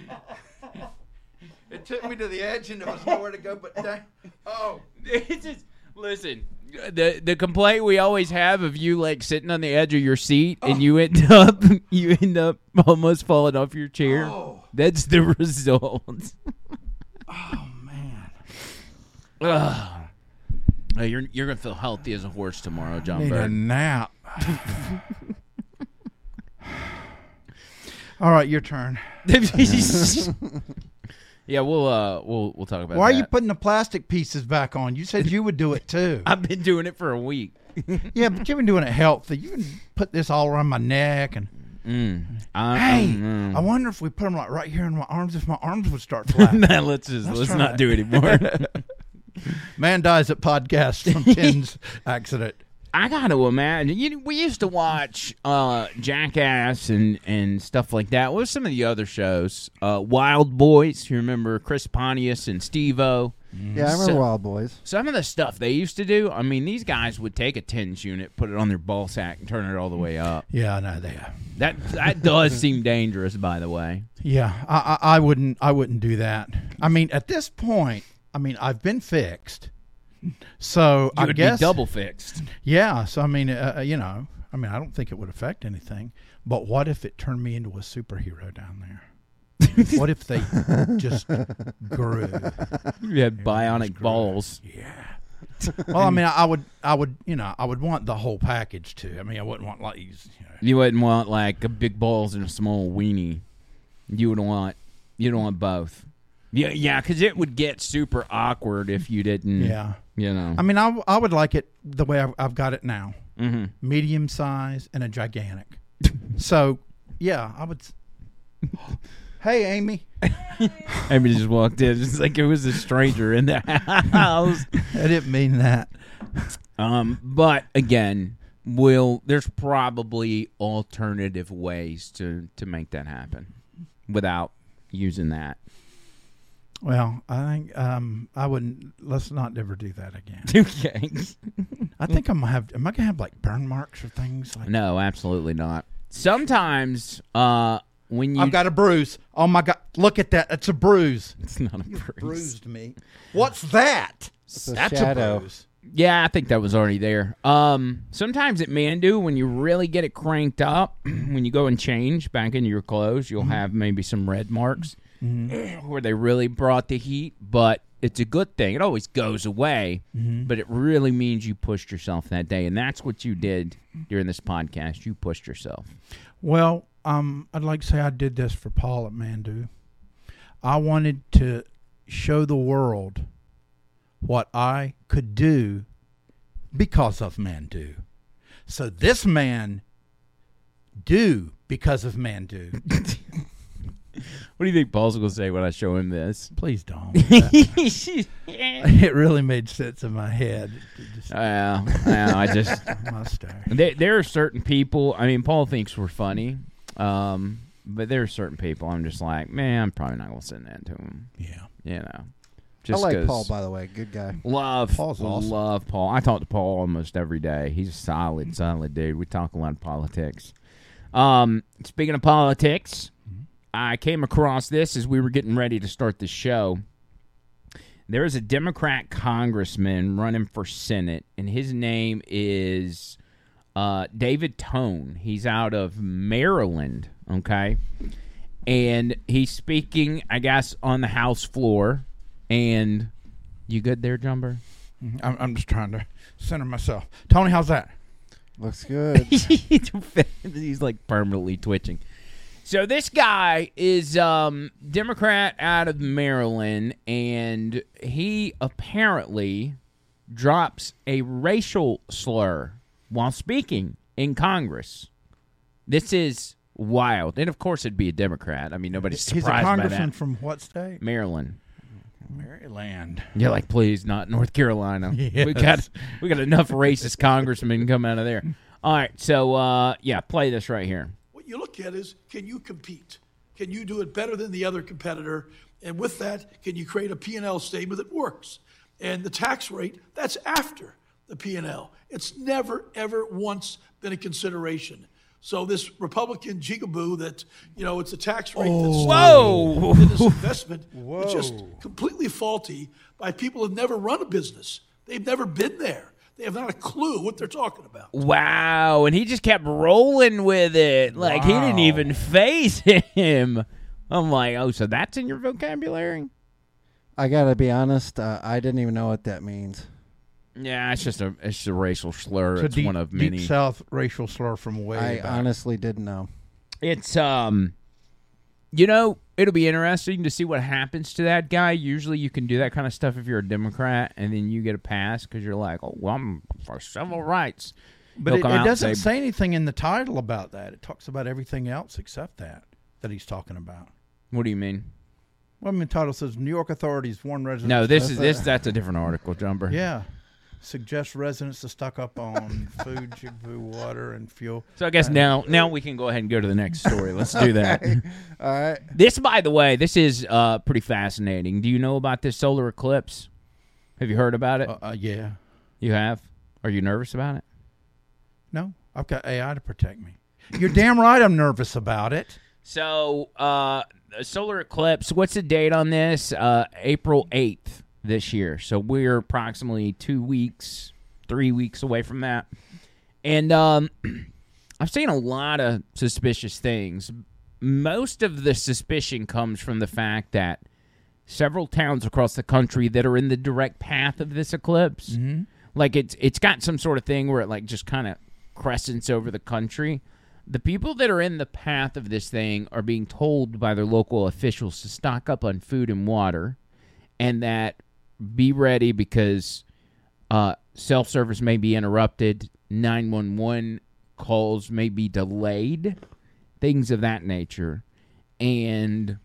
It took me to the edge and there was nowhere to go but down. Oh. It's just listen. The the complaint we always have of you like sitting on the edge of your seat and you end up you end up almost falling off your chair. Oh. That's the result. Oh, man. Ugh. Uh, you're you're gonna feel healthy as a horse tomorrow, John Need a Bird. nap. All right, your turn. Yeah, we'll uh we'll we'll talk about Why that. are you putting the plastic pieces back on? You said you would do it too. I've been doing it for a week. Yeah, but you've been doing it healthy. You can put this all around my neck and. Mm. I, Hey, mm. I wonder if we put them like right here in my arms, if my arms would start flapping. Nah, let's just Let's let's try not it. do it anymore. Man dies at podcast from Tim's accident. I got to imagine. You know, we used to watch uh, Jackass and, and stuff like that. What were some of the other shows? Uh, Wild Boys. You remember Chris Pontius and Steve-O? Yeah, I remember So- Wild Boys. Some of the stuff they used to do, I mean, these guys would take a tens unit, put it on their ball sack, and turn it all the way up. Yeah, I know they. That that does seem dangerous, by the way. Yeah, I, I, I wouldn't. I wouldn't do that. I mean, at this point, I mean, I've been fixed, so You I would guess be double fixed. Yeah, so I mean, uh, you know, I mean, I don't think it would affect anything. But what if it turned me into a superhero down there? What if they just grew? You had bionic balls. Yeah. Well, I mean, I would, I would, you know, I would want the whole package too. I mean, I wouldn't want like these. You know, You wouldn't want like a big balls and a small weenie. You would want, you don't want both. Yeah, yeah, because it would get super awkward if you didn't. yeah. You know. I mean, I, w- I would like it the way I've, I've got it now, mm-hmm. medium size and a gigantic. So, yeah, I would. s- Hey, Amy. Amy just walked in, just like it was a stranger in the house. I didn't mean that. Um, but again, will there's probably alternative ways to to make that happen without using that. Well, I think um, I wouldn't. Let's not ever do that again. Okay. I think I'm gonna have. Am I gonna have like burn marks or things like? No, absolutely not. Sometimes, uh, when you I've got a bruise. Oh my God! Look at that. It's a bruise. it's not a You bruise. bruised me. What's that? a That's shadow. a bruise. Yeah, I think that was already there. Um, sometimes it man do when you really get it cranked up. When you go and change back into your clothes, you'll have maybe some red marks where they really brought the heat. But it's a good thing. It always goes away, but it really means you pushed yourself that day, and that's what you did during this podcast. You pushed yourself. Well, um, I'd like to say I did this for Paul at Mandu. I wanted to show the world what I could do because of Mandu. So this man do because of Mandu. What do you think Paul's going to say when I show him this? Please don't. yeah, It really made sense in my head. It just, yeah, I just mustache. there, there are certain people. I mean, Paul thinks we're funny, um, but there are certain people. I'm just like, man, I'm probably not going to send that to him. Yeah. You know, I just like 'cause Paul, by the way. Good guy. Love, Paul's awesome. love Paul. I talk to Paul almost every day. He's a solid, solid dude. We talk a lot of politics. Um, speaking of politics, I came across this as we were getting ready to start the show. There is a Democrat congressman running for Senate, and his name is uh, David Tone. He's out of Maryland, okay? And he's speaking, I guess, on the House floor. And you good there, Jumper? I'm, I'm just trying to center myself. Tony, how's that? Looks good. He's like permanently twitching. So this guy is um Democrat out of Maryland, and he apparently drops a racial slur while speaking in Congress. This is wild. And of course it'd be a Democrat. I mean, nobody's surprised He's a by congressman that. from what state? Maryland. Maryland. You're like, please, not North Carolina. Yes. We got we got enough racist congressmen come out of there. All right, so uh, yeah, play this right here. What you look at is, can you compete? Can you do it better than the other competitor? And with that, can you create a P and L statement that works? And the tax rate, that's after the P and L. It's never, ever once been a consideration. So this Republican jigaboo that, you know, it's a tax rate that's Whoa! in this investment, Whoa. it's just completely faulty by people who've never run a business. They've never been there. They have not a clue what they're talking about. Wow, and he just kept rolling with it. Like, he didn't Wow. even face him. I'm like, oh, so that's in your vocabulary? I gotta be honest. Uh, I didn't even know what that means. Yeah, it's just a it's just a racial slur. It's a It's deep, one of many. deep South racial slur from way I back. honestly didn't know. It's um, you know, it'll be interesting to see what happens to that guy. Usually, you can do that kind of stuff if you're a Democrat, and then you get a pass because you're like, oh, well, I'm for civil rights. But He'll it, come it out and doesn't say- say anything in the title about that. It talks about everything else except that that he's talking about. What do you mean? Well, I mean, the title says New York authorities warn residents. No, this to- is this. That's a different article, Jumper. Yeah. Suggest residents to stock up on food, shampoo, water, and fuel. So I guess now now we can go ahead and go to the next story. Let's do that. All right. This, by the way, this is uh, pretty fascinating. Do you know about this solar eclipse? Have you heard about it? Uh, uh, yeah. You have? Are you nervous about it? No, I've got A I to protect me. You're damn right I'm nervous about it. So, uh, a solar eclipse, what's the date on this? Uh, April eighth this year. So we're approximately two weeks, three weeks away from that. And um, I've seen a lot of suspicious things. Most of the suspicion comes from the fact that several towns across the country that are in the direct path of this eclipse, Mm-hmm. like it's it's got some sort of thing where it like just kind of crescents over the country. The people that are in the path of this thing are being told by their local officials to stock up on food and water, and that be ready because uh, self-service may be interrupted, nine one one calls may be delayed, things of that nature. And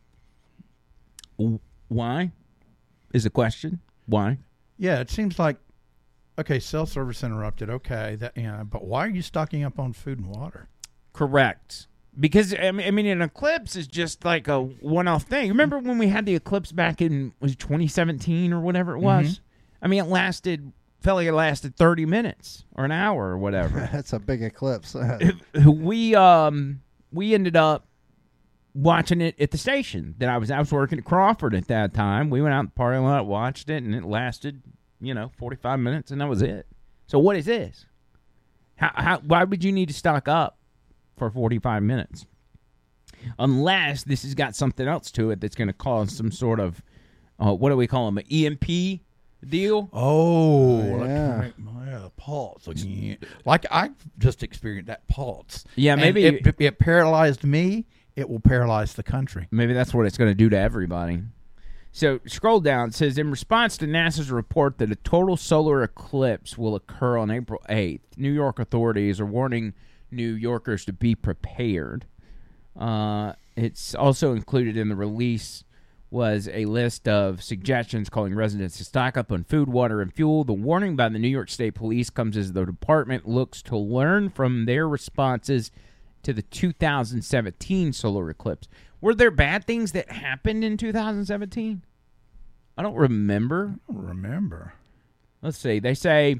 w- why is the question? Why? Yeah, it seems like, okay, self-service interrupted. Okay, that yeah, but why are you stocking up on food and water? Correct. Because, I mean, I mean, an eclipse is just like a one-off thing. Remember when we had the eclipse back in, was it twenty seventeen or whatever it was? Mhm. I mean, it lasted, felt like it lasted thirty minutes or an hour or whatever. That's a big eclipse. we um we ended up watching it at the station that I was I was working at Crawford at that time. We went out in the parking lot, watched it, and it lasted, you know, forty-five minutes, and that was it. So what is this? How how why would you need to stock up for forty-five minutes? Unless this has got something else to it that's going to cause some sort of uh, what do we call them, an E M P deal? Oh, yeah. electronic- yeah, the pulse. Like, yeah. Like I just experienced that pulse. Yeah, And maybe it, it paralyzed me. It will paralyze the country. Maybe that's what it's going to do to everybody. So scroll down. It says, in response to NASA's report that a total solar eclipse will occur on April eighth, New York authorities are warning New Yorkers to be prepared. Uh, it's also included in the release was a list of suggestions calling residents to stock up on food, water, and fuel. The warning by the New York State Police comes as the department looks to learn from their responses to the two thousand seventeen solar eclipse. Were there bad things that happened in two thousand seventeen? I don't remember. I don't remember. Let's see. They say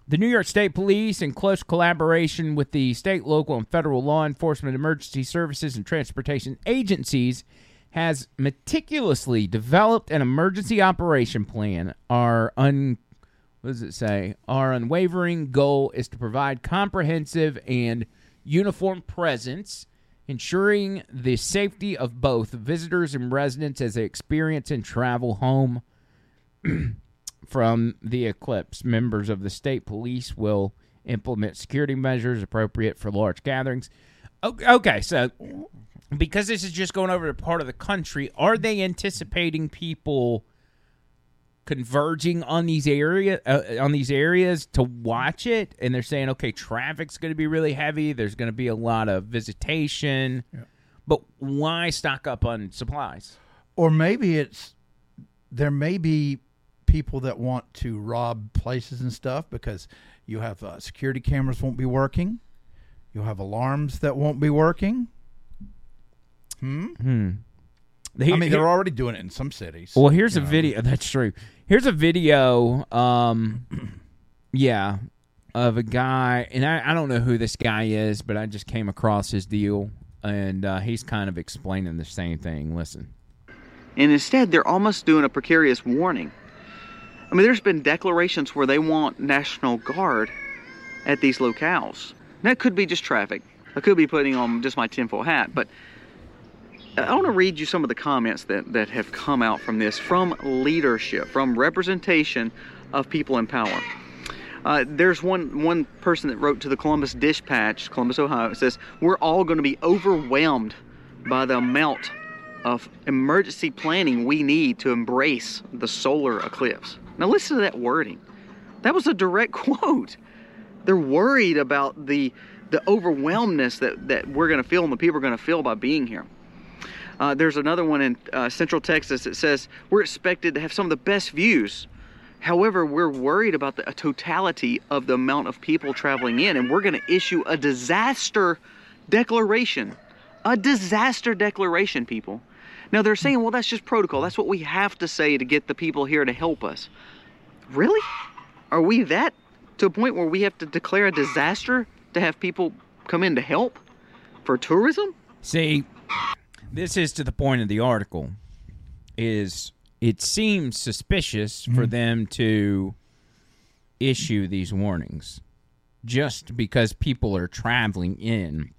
The New York State Police, in close collaboration with the state, local, and federal law enforcement, emergency services, and transportation agencies, has meticulously developed an emergency operation plan. Our un, what does it say? Our unwavering goal is to provide comprehensive and uniform presence, ensuring the safety of both visitors and residents as they experience and travel home from the eclipse. Members of the state police will implement security measures appropriate for large gatherings. Okay, so because this is just going over to part of the country, are they anticipating people converging on these area uh, on these areas to watch it? And they're saying, okay, traffic's going to be really heavy. There's going to be a lot of visitation, yeah. But why stock up on supplies? Or maybe it's there may be people that want to rob places and stuff because you have uh, security cameras won't be working. You'll have alarms that won't be working. Hmm. Hmm. Here, I mean, they're here, already doing it in some cities. Well, here's a know. video. That's true. Here's a video. Um, yeah, of a guy, and I, I don't know who this guy is, but I just came across his deal, and uh, he's kind of explaining the same thing. Listen. And instead, they're almost doing a precarious warning. I mean, there's been declarations where they want National Guard at these locales. And that could be just traffic. I could be putting on just my tinfoil hat, but I want to read you some of the comments that, that have come out from this, from leadership, from representation of people in power. Uh, there's one, one person that wrote to the Columbus Dispatch, Columbus, Ohio. It says, we're all going to be overwhelmed by the amount of emergency planning we need to embrace the solar eclipse. Now listen to that wording. That was a direct quote. They're worried about the the overwhelmness that, that we're going to feel and the people are going to feel by being here. Uh, there's another one in uh, Central Texas that says, we're expected to have some of the best views. However, we're worried about the totality of the amount of people traveling in, and we're going to issue a disaster declaration. A disaster declaration, people. Now, they're saying, well, that's just protocol. That's what we have to say to get the people here to help us. Really? Are we that to a point where we have to declare a disaster to have people come in to help for tourism? See, this is to the point of the article, is it seems suspicious mm-hmm. for them to issue these warnings just because people are traveling in.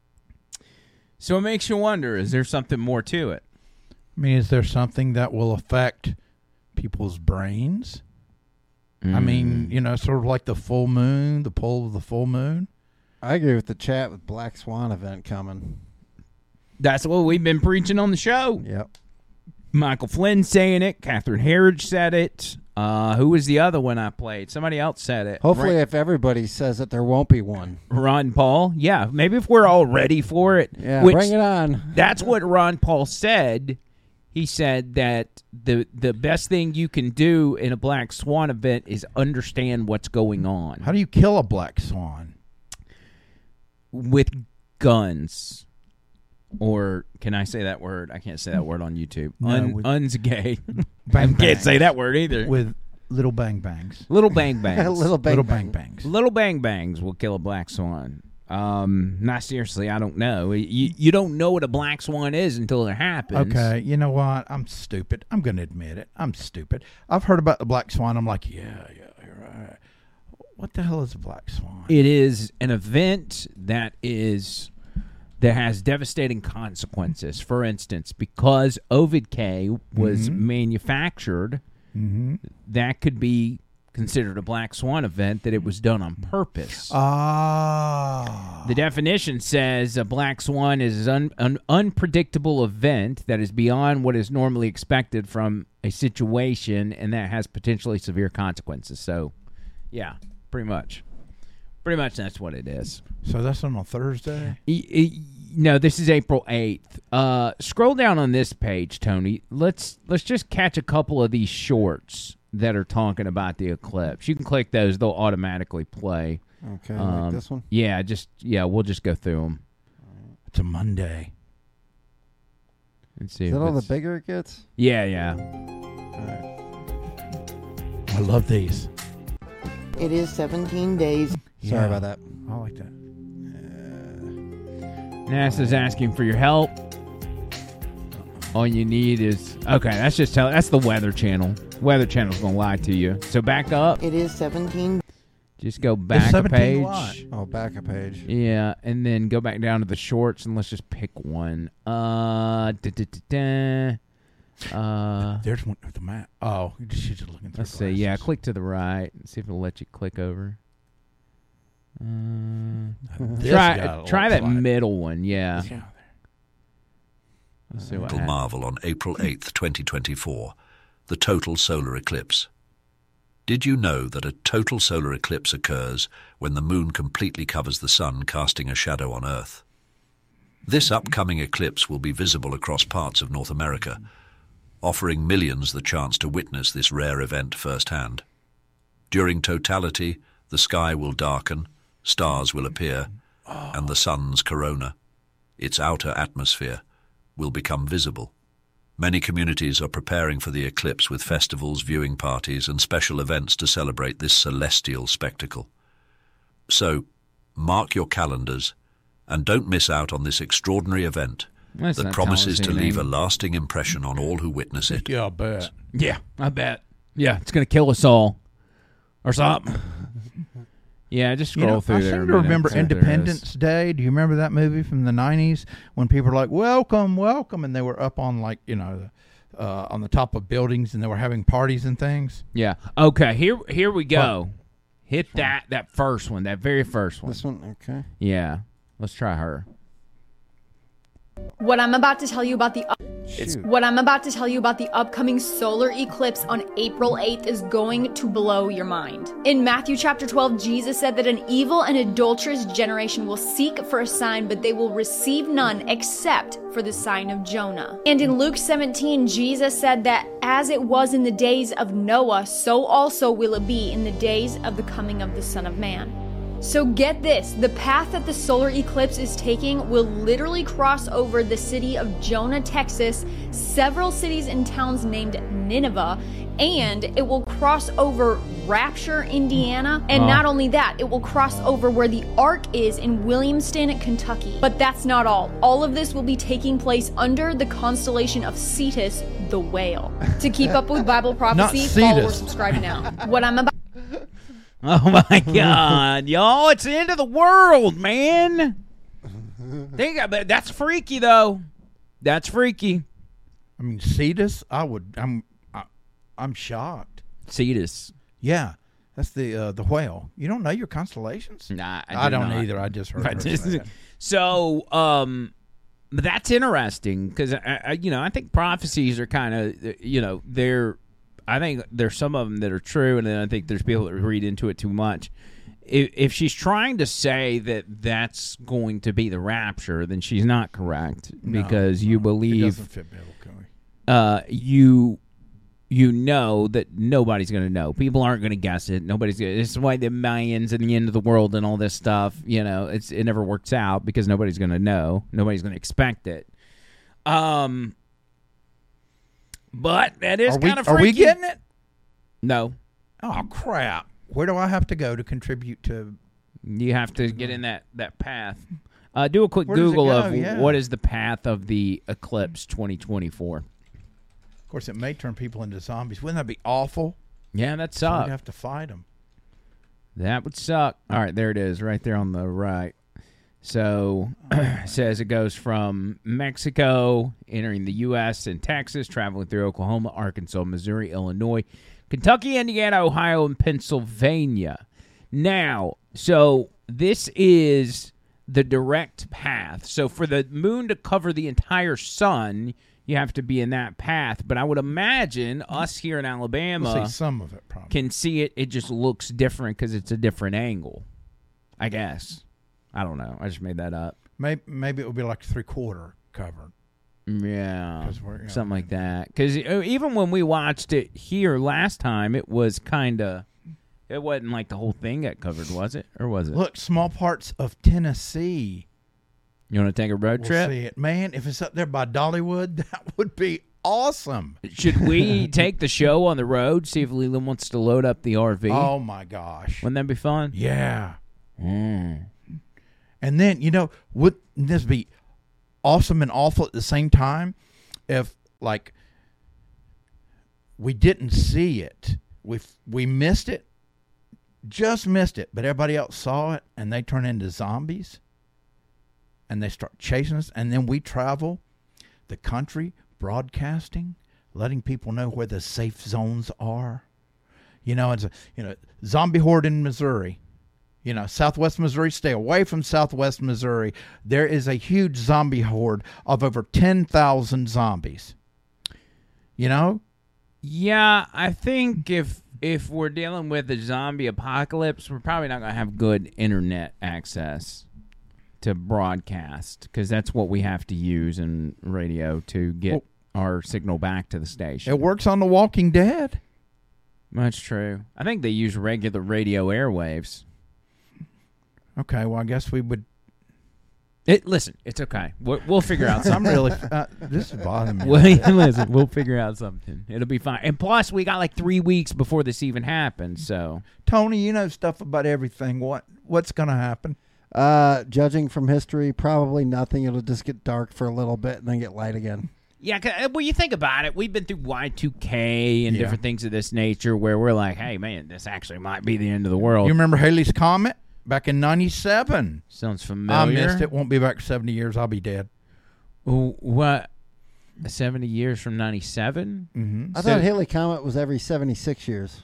So it makes you wonder, is there something more to it? I mean, is there something that will affect people's brains? Mm. I mean, you know, sort of like the full moon, the pull of the full moon. I agree with the chat with Black Swan event coming. That's what we've been preaching on the show. Yep. Michael Flynn saying it. Catherine Herridge said it. Uh, who was the other one I played? Somebody else said it. Hopefully, right. If everybody says it, there won't be one. Ron Paul. Yeah, maybe if we're all ready for it. Yeah, which, bring it on. That's what Ron Paul said. He said that the the best thing you can do in a Black Swan event is understand what's going on. How do you kill a black swan? With guns. Or can I say that word? I can't say that word on YouTube. No, Un, with un's gay. Bang I can't say that word either. With little bang bangs. Little bang bangs. little bang, little bang. bang bangs. Little bang bangs will kill a black swan. Um, not seriously, I don't know. You, you don't know what a black swan is until it happens. Okay, you know what? I'm stupid. I'm going to admit it. I'm stupid. I've heard about the black swan. I'm like, yeah, yeah, you're right. What the hell is a black swan? It is an event that is that has devastating consequences. For instance, because Ovid K was mm-hmm. manufactured, mm-hmm. that could be considered a black swan event, that it was done on purpose. Ah. The definition says a black swan is an, an unpredictable event that is beyond what is normally expected from a situation and that has potentially severe consequences. So, yeah, pretty much. Pretty much that's what it is. So that's on a Thursday? E- e- no, this is April eighth. Uh, scroll down on this page, Tony. Let's let's just catch a couple of these shorts that are talking about the eclipse. You can click those; they'll automatically play. Okay, um, like this one. Yeah, just yeah, we'll just go through them. It's a Monday. Let's see. Is that all the bigger it gets? Yeah, yeah. All right. I love these. It is seventeen days. Sorry about that. I like that. NASA's asking for your help. All you need is okay. That's just tell. That's the Weather Channel. Weather Channel's gonna lie to you. So back up. It is seventeen. Just go back a page. What? Oh, back a page. Yeah, and then go back down to the shorts and let's just pick one. Uh, da, da, da, da. uh There's one with the map. Oh, you just, you're just looking through. let's see. Yeah, click to the right and see if it'll let you click over. Uh, This try guy try looks that like- middle one. Yeah. Yeah. Let's see what Total happens. marvel on April eighth, twenty twenty-four, the total solar eclipse. Did you know that a total solar eclipse occurs when the moon completely covers the sun, casting a shadow on Earth? This upcoming eclipse will be visible across parts of North America, offering millions the chance to witness this rare event firsthand. During totality, the sky will darken, stars will appear, and the sun's corona, its outer atmosphere, will become visible. Many communities are preparing for the eclipse with festivals, viewing parties, and special events to celebrate this celestial spectacle. So, mark your calendars and don't miss out on this extraordinary event That's that not promises to telling us leave a anything. lasting impression on all who witness it. Yeah, I bet. Yeah, I bet. Yeah, it's gonna kill us all, or something. Yeah, just You scroll know, through I there. a seem to minute, remember see what there Independence is. Day. Do you remember that movie from the nineties when people were like, "Welcome, welcome," and they were up on like you know, uh, on the top of buildings and they were having parties and things? Yeah. Okay. Here, here we go. Hit that that first one, that very first one. This one, okay. Yeah. Let's try her. What I'm about to tell you about the up- Shoot. what I'm about to tell you about the upcoming solar eclipse on April eighth is going to blow your mind. In Matthew chapter twelve, Jesus said that an evil and adulterous generation will seek for a sign, but they will receive none except for the sign of Jonah. And in Luke seventeen, Jesus said that as it was in the days of Noah, so also will it be in the days of the coming of the Son of Man. So get this, the path that the solar eclipse is taking will literally cross over the city of Jonah, Texas, several cities and towns named Nineveh, and it will cross over Rapture, Indiana, and Oh. not only that, it will cross over where the Ark is in Williamston, Kentucky. But that's not all. All of this will be taking place under the constellation of Cetus, the whale. To keep up with Bible prophecy, follow or Cetus. subscribe now. What I'm about Oh my God, y'all! It's the end of the world, man. Think about it. That's freaky, though. That's freaky. I mean, Cetus. I would. I'm. I, I'm shocked. Cetus. Yeah, that's the uh, the whale. You don't know your constellations? Nah, I, I, do don't not. either. I just heard. I her just- say that. So, um, but that's interesting because I, I, you know, I think prophecies are kind of, you know, they're. I think there's some of them that are true, and then I think there's people that read into it too much. If, if she's trying to say that that's going to be the rapture, then she's not correct No, because no, you it believe doesn't fit biblically. uh, you you know that nobody's going to know. People aren't going to guess it. Nobody's. Gonna, it's why the Mayans and the end of the world and all this stuff. You know, it's it never works out because nobody's going to know. Nobody's going to expect it. Um, but that is Are we, kind of are freaky. we getting it? No, Oh crap! Where do I have to go to contribute to? you have to get in that that path. Uh, do a quick Where does it Google go? of Yeah. what is the path of the eclipse twenty twenty-four. Of course, it may turn people into zombies. Wouldn't that be awful? Yeah, that So we'd sucks. have to fight them. That would suck. All right, there it is, right there on the right. So it says it goes from Mexico, entering the U S and Texas, traveling through Oklahoma, Arkansas, Missouri, Illinois, Kentucky, Indiana, Ohio, and Pennsylvania. Now, so this is the direct path. So for the moon to cover the entire sun, you have to be in that path. But I would imagine us here in Alabama We'll see some of it probably. can see it. It just looks different because it's a different angle, I guess. I don't know. I just made that up. Maybe, maybe it would be like three quarter covered. Yeah, 'Cause we're- yeah, something like that. Because even when we watched it here last time, it was kind of, it wasn't like the whole thing got covered, was it? Or was it? Look, small parts of Tennessee. You want to take a road We'll trip? see it. Man, if it's up there by Dollywood, that would be awesome. Should we take the show on the road, see if Leland wants to load up the R V? Oh, my gosh. Wouldn't that be fun? Yeah. Mm. And then, you know, wouldn't this be awesome and awful at the same time if, like, we didn't see it. We we missed it, just missed it, but everybody else saw it, and they turn into zombies, and they start chasing us, and then we travel the country broadcasting, letting people know where the safe zones are. You know, it's a, you know, zombie horde in Missouri. You know, Southwest Missouri, stay away from Southwest Missouri. There is a huge zombie horde of over ten thousand zombies. You know? Yeah, I think if if we're dealing with a zombie apocalypse, we're probably not going to have good internet access to broadcast, because that's what we have to use in radio to get well, our signal back to the station. It works on The Walking Dead. That's true. I think they use regular radio airwaves. Okay, well, I guess we would... It, listen, it's okay. We'll, we'll figure out something. I'm really... Uh, this is bothering me. Well, listen, we'll figure out something. It'll be fine. And plus, we got like three weeks before this even happens, so... Tony, you know stuff about everything. What What's going to happen? Uh, judging from history, probably nothing. It'll just get dark for a little bit and then get light again. Yeah, well, you think about it. We've been through Y two K and yeah. different things of this nature where we're like, hey, man, this actually might be the end of the world. You remember Halley's Comet? Back in ninety-seven. Sounds familiar. I missed it. Won't be back seventy years. I'll be dead. What? seventy years from ninety-seven? Mm-hmm. I so, thought Halley Comet was every seventy-six years.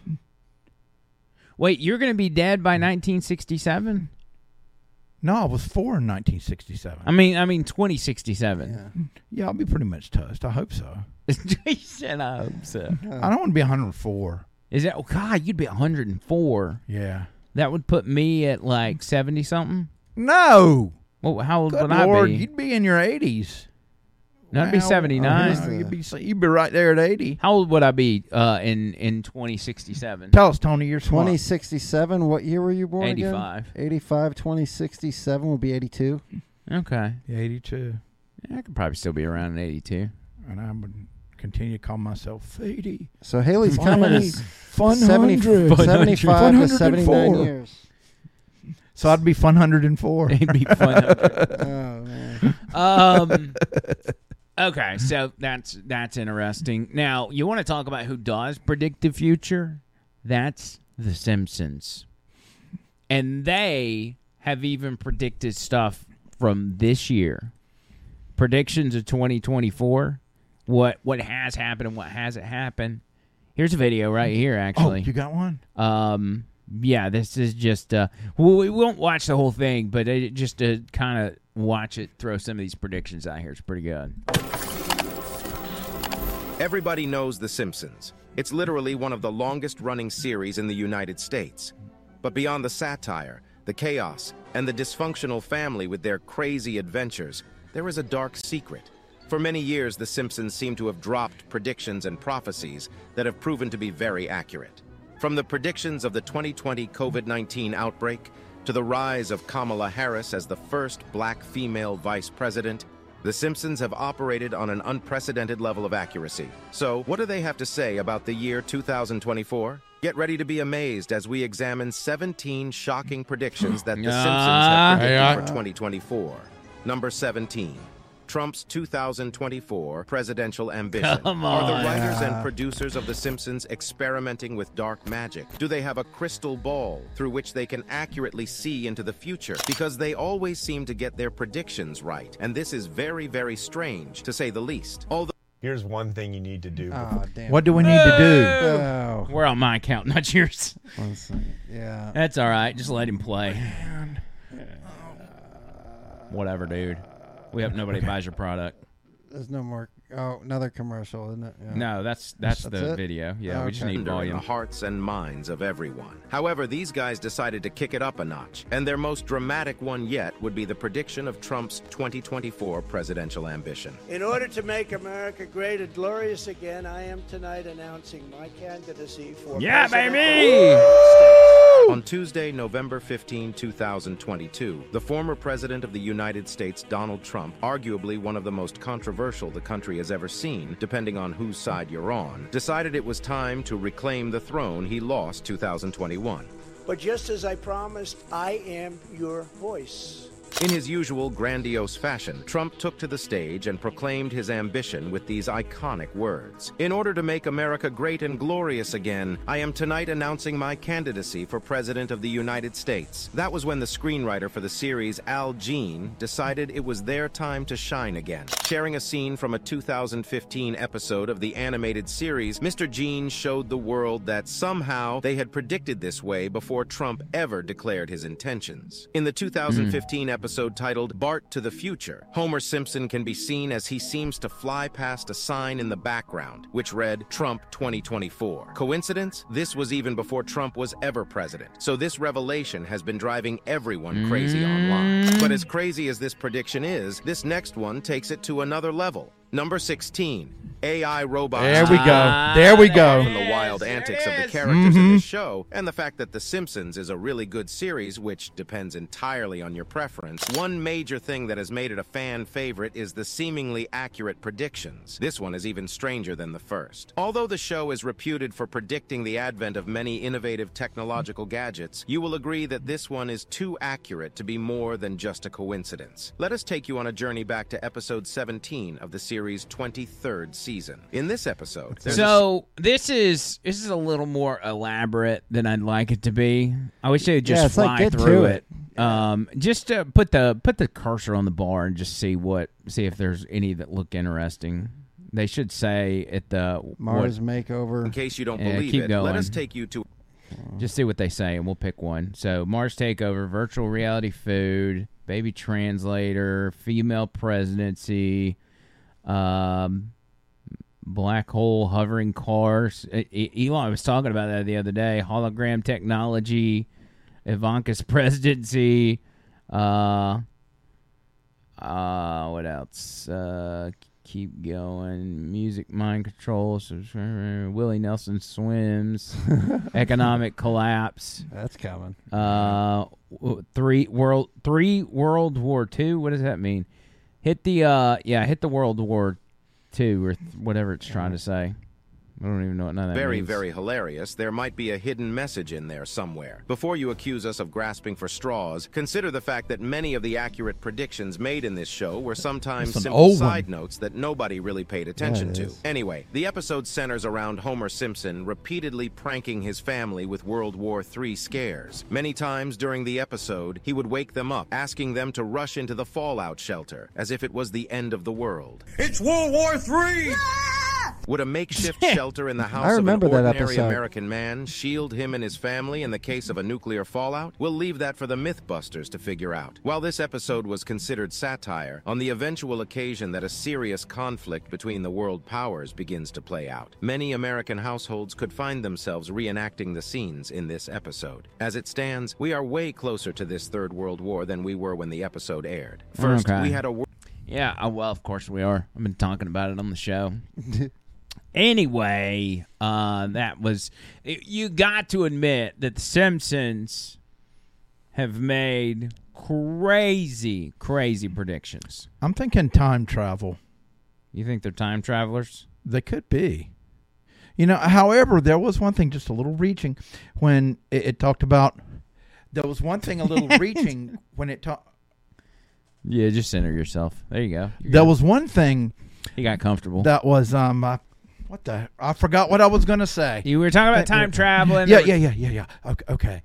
Wait, you're going to be dead by nineteen sixty-seven? No, I was four in nineteen sixty-seven. I mean, I mean twenty sixty-seven. Yeah, yeah I'll be pretty much toast. I hope so. He said, I hope so. I don't want to be one hundred four. Is that? Oh, God, you'd be one hundred four. Yeah. That would put me at like seventy-something? No. Well, how old Good would Lord, I be? You'd be in your eighties. No, I'd be seventy-nine. Oh, you'd, be, you'd be right there at eighty. How old would I be uh, in, in twenty sixty-seven? Tell us, Tony, you're smart. twenty sixty-seven, what year were you born eighty-five. Again? eighty-five, twenty sixty-seven would be eighty-two. Okay. Yeah, eighty-two. Yeah, I could probably still be around in eighty-two. And I would continue to call myself Fady. So Halley's Comet is fun seventy, seventy-five to seventy-nine years. So I'd be fun one hundred four. It'd be fun. Oh, man. Um, okay, so that's that's interesting. Now, you want to talk about who does predict the future? That's The Simpsons. And they have even predicted stuff from this year. Predictions of twenty twenty-four. What what has happened and what hasn't happened. Here's a video right here, actually. Oh, you got one? Um, yeah, this is just, uh, well, we won't watch the whole thing, but it, just to kind of watch it, throw some of these predictions out here. It's pretty good. Everybody knows The Simpsons. It's literally one of the longest-running series in the United States. But beyond the satire, the chaos, and the dysfunctional family with their crazy adventures, there is a dark secret. For many years, The Simpsons seem to have dropped predictions and prophecies that have proven to be very accurate. From the predictions of the twenty twenty COVID nineteen outbreak to the rise of Kamala Harris as the first black female vice president, The Simpsons have operated on an unprecedented level of accuracy. So, what do they have to say about the year two thousand twenty-four? Get ready to be amazed as we examine seventeen shocking predictions that The Simpsons have predicted for twenty twenty-four. Number seventeen. Trump's two thousand twenty-four presidential ambition. Come on. Are the writers and producers of The Simpsons experimenting with dark magic? Do they have a crystal ball through which they can accurately see into the future? Because they always seem to get their predictions right, and this is very, very strange, to say the least. Although Here's one thing you need to do. Oh, damn. What do we need to do? Oh. We're on my account, not yours. One second. Yeah. That's all right. Just let him play. Whatever, dude. We hope nobody buys your product. There's no more. Oh, another commercial, isn't it? Yeah. No, that's that's, That's the it? video. Yeah, Oh, we just okay. need in the volume. hearts and minds of everyone. However, these guys decided to kick it up a notch, and their most dramatic one yet would be the prediction of Trump's twenty twenty-four presidential ambition. In order to make America great and glorious again, I am tonight announcing my candidacy for Yeah, president baby! of the United States. On Tuesday, November fifteenth, two thousand twenty-two, the former president of the United States, Donald Trump, arguably one of the most controversial the country has ever seen, depending on whose side you're on, decided it was time to reclaim the throne he lost two thousand twenty-one. But just as I promised, I am your voice. In his usual grandiose fashion, Trump took to the stage and proclaimed his ambition with these iconic words. In order to make America great and glorious again, I am tonight announcing my candidacy for President of the United States. That was when the screenwriter for the series, Al Jean, decided it was their time to shine again. Sharing a scene from a two thousand fifteen episode of the animated series, Mister Jean showed the world that somehow they had predicted this way before Trump ever declared his intentions. In the two thousand fifteen episode, episode titled Bart to the Future, Homer Simpson can be seen as he seems to fly past a sign in the background, which read Trump twenty twenty-four. Coincidence? This was even before Trump was ever president. So this revelation has been driving everyone crazy online. But as crazy as this prediction is, this next one takes it to another level. Number sixteen. A I robots. There we go. There we go. From the wild antics of the characters Mm-hmm. in this show, and the fact that The Simpsons is a really good series, which depends entirely on your preference, one major thing that has made it a fan favorite is the seemingly accurate predictions. This one is even stranger than the first. Although the show is reputed for predicting the advent of many innovative technological gadgets, you will agree that this one is too accurate to be more than just a coincidence. Let us take you on a journey back to episode seventeen of the series' twenty-third season. In this episode, there's So this is this is a little more elaborate than I'd like it to be. I wish they'd just Yeah, it's fly like, get through to it. Um, just to put the put the cursor on the bar and just see what see if there's any that look interesting. They should say at the Mars what, makeover. In case you don't Yeah, believe keep it, going. let us take you to Just see what they say, and we'll pick one. So, Mars Takeover, virtual reality food, baby translator, female presidency, um, black hole hovering cars. E- E- Elon was talking about that the other day. Hologram technology, Ivanka's presidency. Uh, uh, what else? Uh, keep going. Music, mind control. Willie Nelson swims. Economic collapse. That's coming. Uh, three world three World War Two. What does that mean? Hit the uh, yeah, hit the World War Two or th- whatever it's trying to say. I don't even know what none of that very, means. very hilarious, there might be a hidden message in there somewhere. Before you accuse us of grasping for straws, consider the fact that many of the accurate predictions made in this show were sometimes That's an simple old one. side notes that nobody really paid attention Yeah, it to. is. Anyway, the episode centers around Homer Simpson repeatedly pranking his family with World War Three scares. Many times during the episode, he would wake them up, asking them to rush into the fallout shelter, as if it was the end of the world. It's World War Three! Would a makeshift shelter in the house I remember of an that ordinary episode. American man shield him and his family in the case of a nuclear fallout? We'll leave that for the Mythbusters to figure out. While this episode was considered satire, on the eventual occasion that a serious conflict between the world powers begins to play out, many American households could find themselves reenacting the scenes in this episode. As it stands, we are way closer to this Third World War than we were when the episode aired. First, Okay. we had a wor- Yeah, uh, well, of course we are. I've been talking about it on the show. Anyway, uh, that was... You got to admit that The Simpsons have made crazy, crazy predictions. I'm thinking time travel. You think they're time travelers? They could be. You know, however, there was one thing just a little reaching when it, it talked about. There was one thing a little reaching when it talked. Yeah, just center yourself. There you go. You're There good. was one thing He got comfortable. that was um. Uh, what the? I forgot what I was gonna say. You were talking about time travel. And Yeah, there yeah, was- yeah, yeah, yeah. Okay. okay.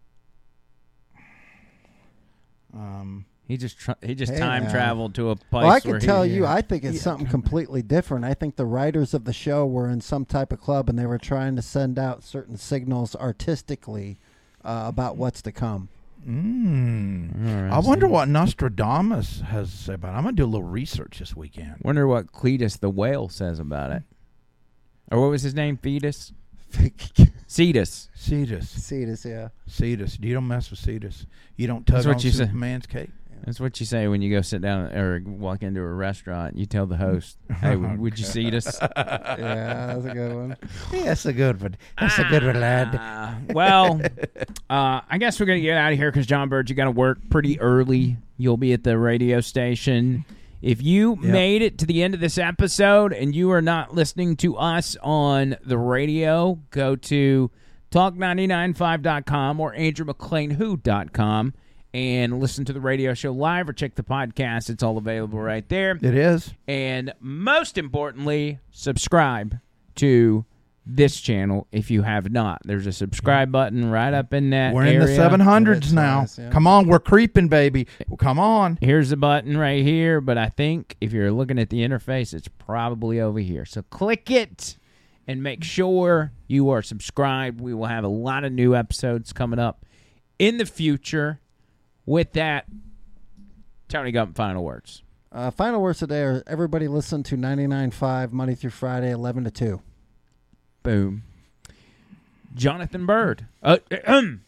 Um. He just tr- he just Hey, time now. traveled to a place. Well, I where can he- tell you, yeah. I think it's Yeah. something completely different. I think the writers of the show were in some type of club and they were trying to send out certain signals artistically uh, about what's to come. Mm. I wonder what Nostradamus has to say about it. I'm going to do a little research this weekend. Wonder what Cletus the whale says about it. Or what was his name? Fetus? Cetus. Cetus. Cetus, yeah. Cetus. You don't mess with Cetus. You don't tug That's what on you said. Superman's cape. Yeah. That's what you say when you go sit down or walk into a restaurant. You tell the host, "Hey, would, would you seat us?" Yeah, that's a good one. Yeah, that's a good one. That's a good one, lad. Uh, well, uh, I guess we're going to get out of here because, John Bird, you got to work pretty early. You'll be at the radio station. If you Yep. made it to the end of this episode and you are not listening to us on the radio, go to talk nine nine five dot com or andrew mclean who dot com and listen to the radio show live or check the podcast. It's all available right there. It is. And most importantly, subscribe to this channel if you have not. There's a subscribe button right up in that We're area. in the seven hundreds now. nice, yeah. Come on, we're creeping, baby. Well, come on. Here's the button right here, but I think if you're looking at the interface, it's probably over here. So click it and make sure you are subscribed. We will have a lot of new episodes coming up in the future. With that, Tony Gump, final words. Uh, final words today are everybody listen to ninety-nine point five Monday through Friday, eleven to two. Boom. Jonathan Bird. Uh, um.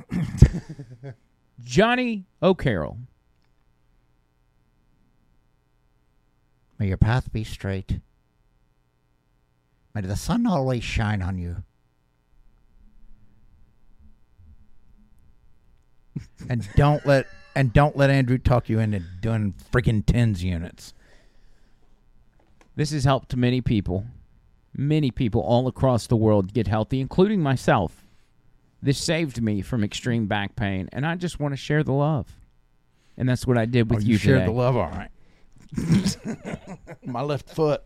Johnny O'Carroll. May your path be straight. May the sun always shine on you. And don't let and don't let Andrew talk you into doing freaking tens units. This has helped many people, many people all across the world get healthy, including myself. This saved me from extreme back pain, and I just want to share the love. And that's what I did with oh, you, you shared today. the love, all right. My left foot.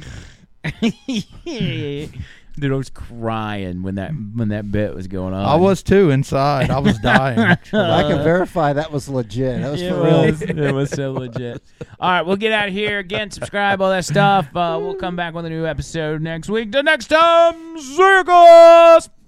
Dude, I was crying when that when that bit was going on. I was too inside. I was dying. I can verify that was legit. That was it for real. was, it was so legit. All right, we'll get out of here. Again, subscribe, all that stuff. Uh, we'll come back with a new episode next week. Till next time, see you guys.